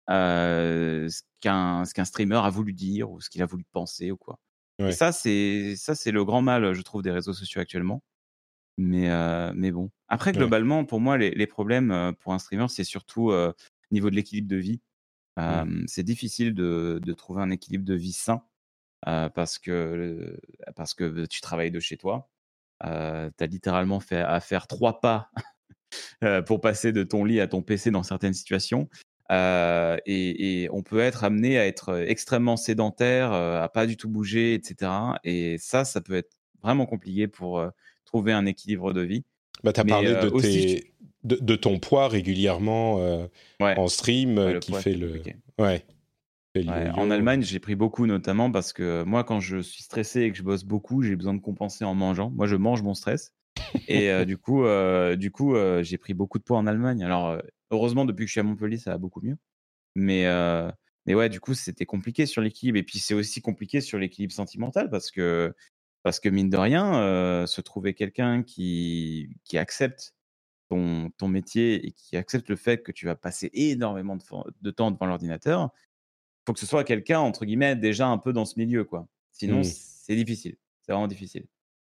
euh, ce, qu'un, ce qu'un streamer a voulu dire ou ce qu'il a voulu penser ou quoi. Ouais. Et ça, c'est, ça, c'est le grand mal, je trouve, des réseaux sociaux actuellement. Mais, euh, mais bon. Après, globalement, ouais. pour moi, les, les problèmes euh, pour un streamer, c'est surtout euh, au niveau de l'équilibre de vie. Euh, mmh. C'est difficile de, de trouver un équilibre de vie sain euh, parce, que, parce que tu travailles de chez toi. Euh, tu as littéralement fait à faire trois pas pour passer de ton lit à ton P C dans certaines situations. Euh, et, et on peut être amené à être extrêmement sédentaire, euh, à pas du tout bouger, et cetera. Et ça, ça peut être vraiment compliqué pour euh, trouver un équilibre de vie. Bah, tu as parlé euh, de, aussi, tes, de, de ton poids régulièrement euh, ouais. en stream ouais, qui fait le... Ouais. Ouais, en Allemagne, j'ai pris beaucoup, notamment parce que moi, quand je suis stressé et que je bosse beaucoup, j'ai besoin de compenser en mangeant. Moi, je mange mon stress. Et euh, du coup, euh, du coup euh, j'ai pris beaucoup de poids en Allemagne. Alors, euh, heureusement, depuis que je suis à Montpellier, ça va beaucoup mieux. Mais, euh, mais ouais, du coup, c'était compliqué sur l'équilibre. Et puis, c'est aussi compliqué sur l'équilibre sentimental parce que, parce que mine de rien, euh, se trouver quelqu'un qui, qui accepte ton, ton métier et qui accepte le fait que tu vas passer énormément de, de temps devant l'ordinateur, faut que ce soit quelqu'un, entre guillemets, déjà un peu dans ce milieu, quoi. Sinon, mmh. c'est difficile. C'est vraiment difficile.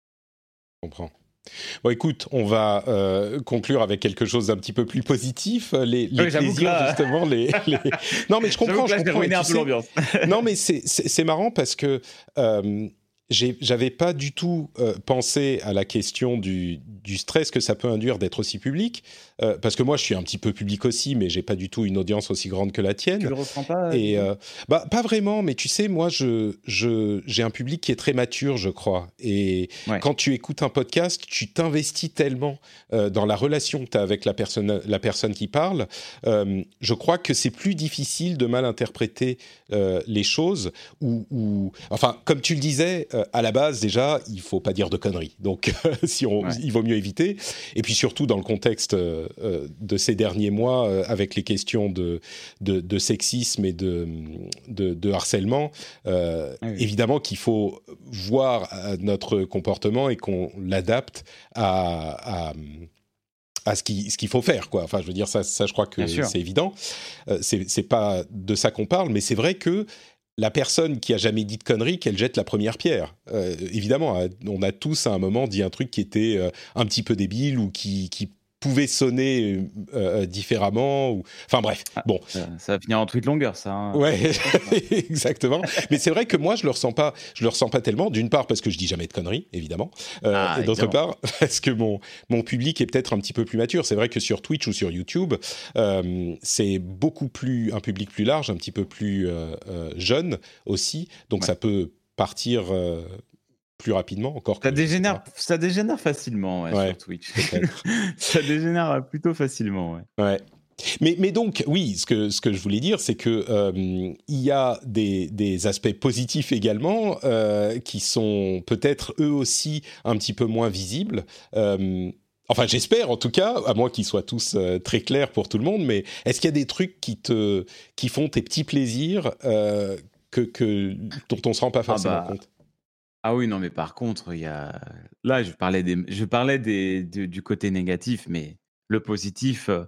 Je comprends. Bon, écoute, on va euh, conclure avec quelque chose d'un petit peu plus positif. Les, les oui, plaisirs, là... justement. Les, les... Non, mais je comprends. Je je comprends. un peu sais... l'ambiance. Non, mais c'est, c'est, c'est marrant parce que euh, j'ai, j'avais pas du tout euh, pensé à la question du, du stress que ça peut induire d'être aussi public. Euh, parce que moi, je suis un petit peu public aussi, mais j'ai pas du tout une audience aussi grande que la tienne. Tu le ressens pas Et euh, bah pas vraiment, mais tu sais, moi, je, je, j'ai un public qui est très mature, je crois. Et ouais. quand tu écoutes un podcast, tu t'investis tellement euh, dans la relation que tu as avec la personne, la personne qui parle. Euh, je crois que c'est plus difficile de mal interpréter euh, les choses. Ou, ou, enfin, comme tu le disais. euh, à la base, déjà, il faut pas dire de conneries. Donc, si on, ouais. il vaut mieux éviter. Et puis surtout, dans le contexte euh, de ces derniers mois, euh, avec les questions de, de, de sexisme et de, de, de harcèlement, euh, oui. évidemment qu'il faut voir notre comportement et qu'on l'adapte à... à à ce qu'il, ce qu'il faut faire, quoi. Enfin, je veux dire, ça, ça je crois que c'est évident. Euh, c'est, c'est pas de ça qu'on parle, mais c'est vrai que la personne qui a jamais dit de conneries, qu'elle jette la première pierre. Euh, évidemment, on a tous à un moment dit un truc qui était euh, un petit peu débile ou qui, qui pouvait sonner euh, différemment. Ou... Enfin bref, ah, bon. Ça, ça va finir en tweet longueur, ça. Hein. Ouais, exactement. Mais c'est vrai que moi, je le ressens pas. Je le ressens pas tellement. D'une part parce que je dis jamais de conneries, évidemment, euh, ah, et d'autre évidemment. part parce que mon mon public est peut-être un petit peu plus mature. C'est vrai que sur Twitch ou sur YouTube, euh, c'est beaucoup plus un public plus large, un petit peu plus euh, euh, jeune aussi. Donc ouais. ça peut partir. Euh, plus rapidement encore. Ça que, dégénère, ça dégénère facilement ouais, ouais, sur Twitch. Ça dégénère plutôt facilement, ouais. Ouais. Mais, mais donc, oui, ce que, ce que je voulais dire, c'est que euh, il y a des, des aspects positifs également euh, qui sont peut-être eux aussi un petit peu moins visibles. Euh, Enfin, j'espère en tout cas, à moins qu'ils soient tous euh, très clairs pour tout le monde, mais est-ce qu'il y a des trucs qui, te, qui font tes petits plaisirs euh, que, que, dont on ne se rend pas forcément ah bah. compte ? Ah oui, non, mais par contre, il y a... Là, je parlais, des... je parlais des... De, du côté négatif, mais le positif euh,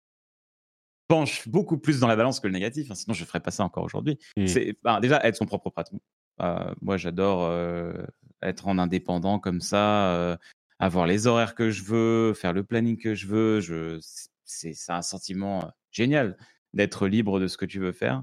penche beaucoup plus dans la balance que le négatif. Hein, sinon, je ne ferais pas ça encore aujourd'hui. Mmh. C'est... Ben, déjà, être son propre patron. Euh, moi, j'adore euh, être en indépendant comme ça, euh, avoir les horaires que je veux, faire le planning que je veux. Je... C'est... c'est un sentiment génial d'être libre de ce que tu veux faire.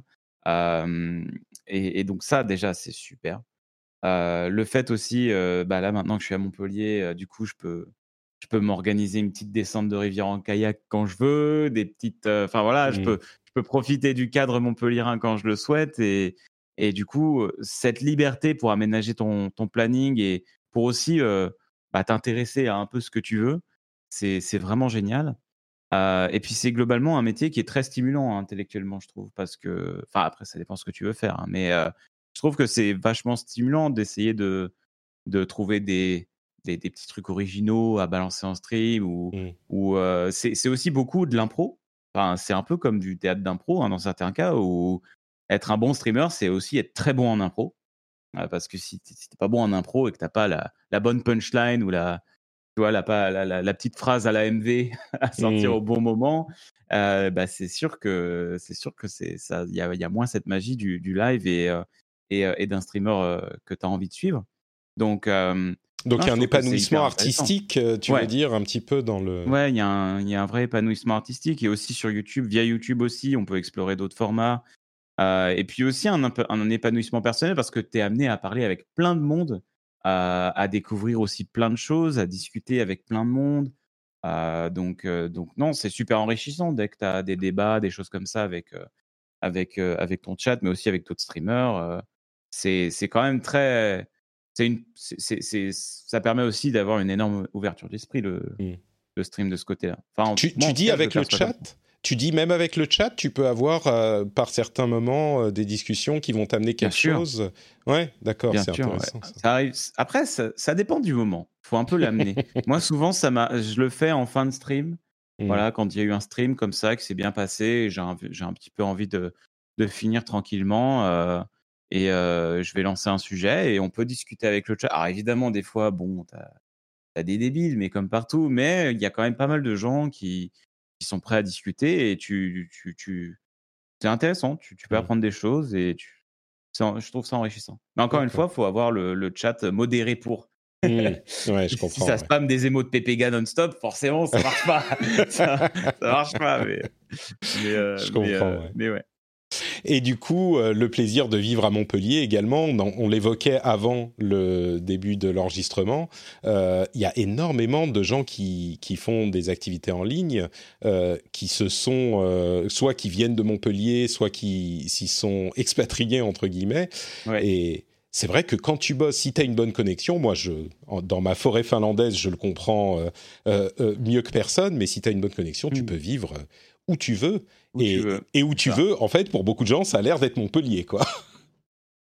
Euh, et, et donc ça, déjà, c'est super. Euh, le fait aussi, euh, bah là maintenant que je suis à Montpellier, euh, du coup je peux, je peux m'organiser une petite descente de rivière en kayak quand je veux, des petites, enfin euh, voilà, mmh. je peux, je peux profiter du cadre montpelliérain quand je le souhaite et et du coup cette liberté pour aménager ton ton planning et pour aussi euh, bah, t'intéresser à un peu ce que tu veux, c'est c'est vraiment génial. Euh, et puis c'est globalement un métier qui est très stimulant hein, intellectuellement, je trouve, parce que, enfin après ça dépend ce que tu veux faire, hein, mais euh, je trouve que c'est vachement stimulant d'essayer de, de trouver des, des, des petits trucs originaux à balancer en stream. Ou, mmh. ou, euh, c'est, c'est aussi beaucoup de l'impro. Enfin, c'est un peu comme du théâtre d'impro hein, dans certains cas, où être un bon streamer, c'est aussi être très bon en impro. Euh, parce que si tu n'es pas bon en impro et que tu n'as pas la, la bonne punchline ou la, tu vois, la, la, la, la petite phrase à la M V à sortir mmh. au bon moment, euh, bah, c'est sûr que c'est sûr que c'est ça. Il y a, y a moins cette magie du, du live et euh, Et, euh, et d'un streamer euh, que tu as envie de suivre. Donc, euh, Donc il y a un épanouissement artistique, tu ouais. veux dire, un petit peu dans le... Ouais, il y, y a un vrai épanouissement artistique. Et aussi sur YouTube, via YouTube aussi, on peut explorer d'autres formats. Euh, et puis aussi un, un épanouissement personnel parce que tu es amené à parler avec plein de monde, à, à découvrir aussi plein de choses, à discuter avec plein de monde. Euh, donc, euh, donc non, c'est super enrichissant dès que tu as des débats, des choses comme ça avec, euh, avec, euh, avec ton chat, mais aussi avec d'autres streamers. Euh, C'est, c'est quand même très... C'est une, c'est, c'est, c'est, ça permet aussi d'avoir une énorme ouverture d'esprit, le, mmh. le stream de ce côté-là. Enfin, tu tu dis cas, avec le chat Tu dis même avec le chat, tu peux avoir euh, par certains moments euh, des discussions qui vont t'amener quelque Bien chose sûr. Ouais, d'accord, Bien c'est sûr, intéressant. Ouais. Ça. Ça arrive. Après, ça, ça dépend du moment. Il faut un peu l'amener. Moi, souvent, ça m'a, je le fais en fin de stream. Mmh. Voilà, quand il y a eu un stream comme ça, que c'est bien passé, et j'ai, un, j'ai un petit peu envie de, de finir tranquillement. Euh, Et euh, je vais lancer un sujet et on peut discuter avec le chat. Alors évidemment, des fois, bon, t'as, t'as des débiles, mais comme partout. Mais il y a quand même pas mal de gens qui, qui sont prêts à discuter et tu, tu, tu, c'est intéressant. Tu, tu peux apprendre des choses et tu, c'est, je trouve ça enrichissant. Mais encore D'accord. une fois, il faut avoir le, le chat modéré pour. Mmh. Ouais, je comprends. Si ça ouais. spamme des émots de Pépéga non-stop, forcément, ça marche pas. ça, ça marche pas. Mais, mais, euh, je comprends. Mais, euh, ouais. mais ouais. Et du coup, euh, le plaisir de vivre à Montpellier également, on, on l'évoquait avant le début de l'enregistrement, euh, il y a énormément de gens qui, qui font des activités en ligne, euh, qui se sont, euh, soit qui viennent de Montpellier, soit qui s'y sont expatriés, entre guillemets. Ouais. Et c'est vrai que quand tu bosses, si tu as une bonne connexion, moi, je, dans ma forêt finlandaise, je le comprends euh, euh, mieux que personne, mais si tu as une bonne connexion, mmh. tu peux vivre où tu veux. Où et, tu veux. et où tu ça. veux, en fait, pour beaucoup de gens, ça a l'air d'être Montpellier, quoi.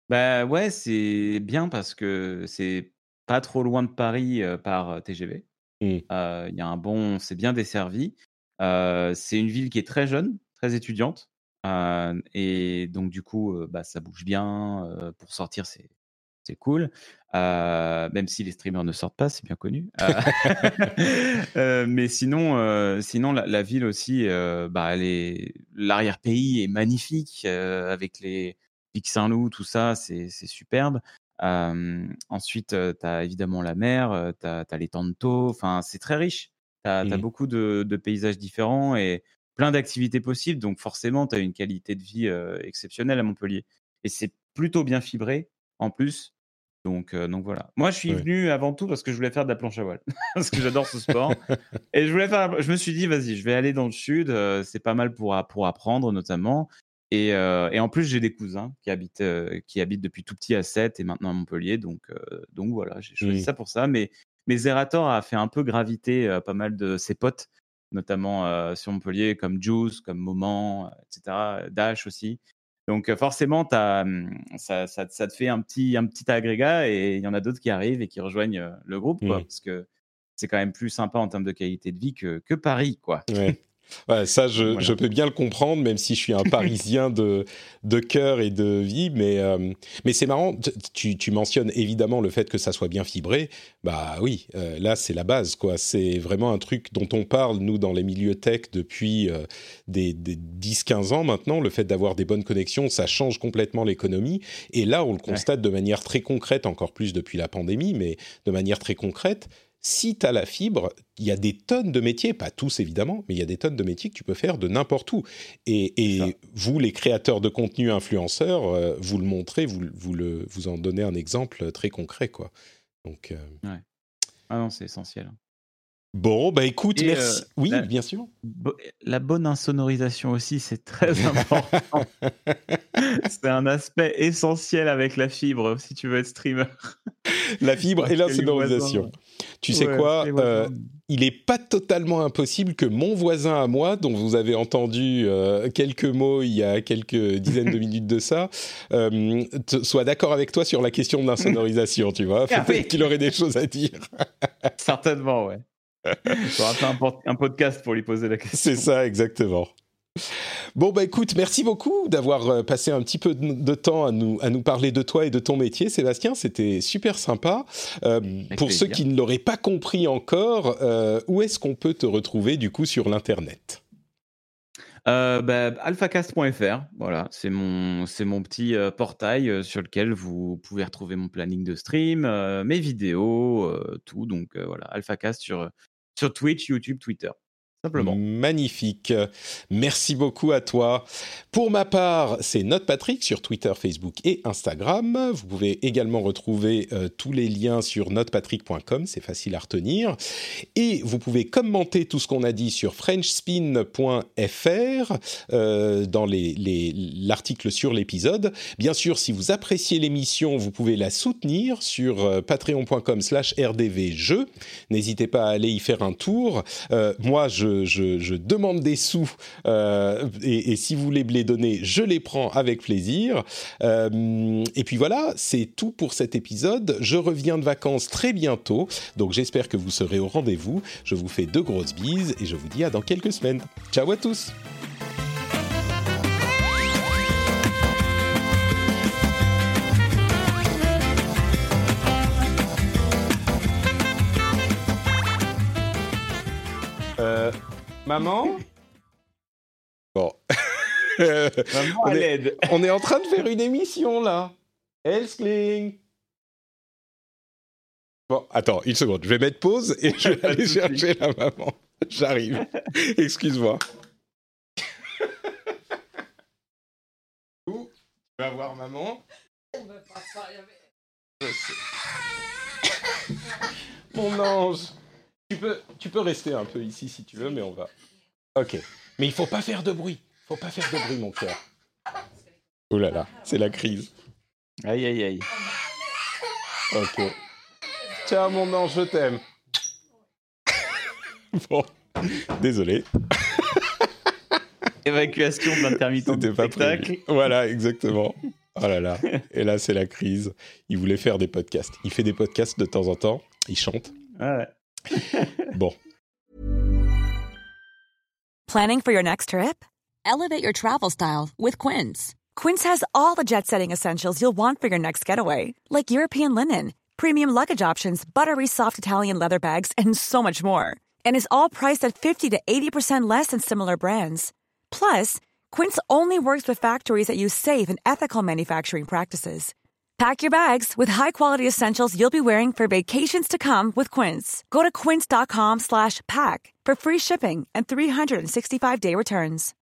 Bah ouais, c'est bien parce que c'est pas trop loin de Paris euh, par T G V. Mm. Euh, Il y a un bon, c'est bien desservi. Euh, c'est une ville qui est très jeune, très étudiante, Euh, et donc du coup, euh, bah, ça bouge bien. Euh, pour sortir, c'est c'est cool. Euh, même si les streamers ne sortent pas, c'est bien connu. Euh, euh, mais sinon, euh, sinon la, la ville aussi, euh, bah, elle est, l'arrière-pays est magnifique euh, avec les Pic Saint-Loup, tout ça, c'est c'est superbe. Euh, ensuite, tu as évidemment la mer, tu as les Tantos, enfin, c'est très riche. Tu as Mm. beaucoup de, de paysages différents et plein d'activités possibles. Donc, forcément, tu as une qualité de vie euh, exceptionnelle à Montpellier. Et c'est plutôt bien fibré en plus. Donc, euh, donc voilà. Moi, je suis Ouais. venu avant tout parce que je voulais faire de la planche à voile. Parce que j'adore ce sport. Et je voulais faire. Je me suis dit, vas-y, je vais aller dans le sud. euh, c'est pas mal pour, a- pour apprendre, notamment. Et, euh, et en plus, j'ai des cousins qui habitent, euh, qui habitent depuis tout petit à Sète et maintenant à Montpellier. Donc, euh, donc voilà, j'ai choisi Mm. ça pour ça. Mais, mais Zerator a fait un peu graviter euh, pas mal de ses potes, notamment euh, sur Montpellier, comme Juice, comme Moment, euh, et cetera. Dash aussi. Donc euh, forcément, t'as, hum, ça, ça, ça te fait un petit, un petit agrégat et il y en a d'autres qui arrivent et qui rejoignent euh, le groupe, quoi, Mm. parce que c'est quand même plus sympa en termes de qualité de vie que, que Paris, quoi. Ouais. Ouais, ça, je, Voilà. je peux bien le comprendre, même si je suis un Parisien de, de cœur et de vie. Mais, euh, mais c'est marrant, tu, tu mentionnes évidemment le fait que ça soit bien fibré. Bah oui, euh, là, c'est la base, quoi. C'est vraiment un truc dont on parle, nous, dans les milieux tech, depuis euh, des, des dix quinze ans maintenant. Le fait d'avoir des bonnes connexions, ça change complètement l'économie. Et là, on le constate ouais. de manière très concrète, encore plus depuis la pandémie, mais de manière très concrète. Si tu as la fibre, il y a des tonnes de métiers, pas tous évidemment, mais il y a des tonnes de métiers que tu peux faire de n'importe où. Et, et vous, les créateurs de contenu influenceurs, euh, vous le montrez, vous, vous, le, vous en donnez un exemple très concret, quoi. Donc, euh... ouais. Ah non, c'est essentiel. Bon, bah écoute, et merci. Euh, oui, la, bien sûr. Bo- la bonne insonorisation aussi, c'est très important. C'est un aspect essentiel avec la fibre, si tu veux être streamer. La fibre Parce et l'insonorisation. Voisins... Tu sais ouais, quoi, euh, il n'est pas totalement impossible que mon voisin à moi, dont vous avez entendu euh, quelques mots il y a quelques dizaines de minutes de ça, euh, t- soit d'accord avec toi sur la question de l'insonorisation, tu vois. Peut-être oui. qu'il aurait des choses à dire. Certainement, ouais. On va faire un, po- un podcast pour lui poser la question. C'est ça, exactement. Bon, bah écoute, merci beaucoup d'avoir passé un petit peu de, de temps à nous, à nous parler de toi et de ton métier, Sébastien. C'était super sympa. Euh, pour plaisir. Ceux qui ne l'auraient pas compris encore, euh, où est-ce qu'on peut te retrouver du coup sur l'internet ? Euh, bah, alphacast point f r, voilà, c'est mon, c'est mon petit euh, portail euh, sur lequel vous pouvez retrouver mon planning de stream, euh, mes vidéos, euh, tout. Donc euh, voilà, Alphacast sur, sur Twitch, YouTube, Twitter. Simplement. Magnifique. Merci beaucoup à toi. Pour ma part, c'est NotePatrick sur Twitter, Facebook et Instagram. Vous pouvez également retrouver euh, tous les liens sur notepatrick point com, c'est facile à retenir. Et vous pouvez commenter tout ce qu'on a dit sur frenchspin point f r euh, dans les, les, l'article sur l'épisode. Bien sûr, si vous appréciez l'émission, vous pouvez la soutenir sur euh, patreon point com slash r d v jeux. N'hésitez pas à aller y faire un tour. Euh, moi, je Je, je, je demande des sous euh, et, et si vous voulez me les donner, je les prends avec plaisir. Euh, et puis voilà, c'est tout pour cet épisode. Je reviens de vacances très bientôt, donc j'espère que vous serez au rendez-vous. Je vous fais de grosses bises et je vous dis à dans quelques semaines. Ciao à tous. Euh, maman ? Bon. Maman à l'aide. On est en train de faire une émission, là. Elskling. Bon, attends, une seconde. Je vais mettre pause et je vais aller chercher la maman. J'arrive. Excuse-moi. Où tu vas voir maman ? On va pas ça, y avait... Mon ange. Tu peux, tu peux rester un peu ici si tu veux, mais on va... Ok. Mais il faut pas faire de bruit. Il faut pas faire de bruit, mon cœur. Oh là là, c'est la crise. Aïe, aïe, aïe. Ok. Ciao, mon ange, je t'aime. Bon, désolé. Évacuation de l'intermittent du spectacle. Voilà, exactement. Oh là là. Et là, c'est la crise. Il voulait faire des podcasts. Il fait des podcasts de temps en temps. Il chante. Ouais. Bon. Planning for your next trip? Elevate your travel style with Quince. Quince has all the jet-setting essentials you'll want for your next getaway, like European linen, premium luggage options, buttery soft Italian leather bags, and so much more. And is all priced at fifty to eighty percent less than similar brands. Plus, Quince only works with factories that use safe and ethical manufacturing practices. Pack your bags with high-quality essentials you'll be wearing for vacations to come with Quince. Go to quince.com slash pack for free shipping and three sixty-five day returns.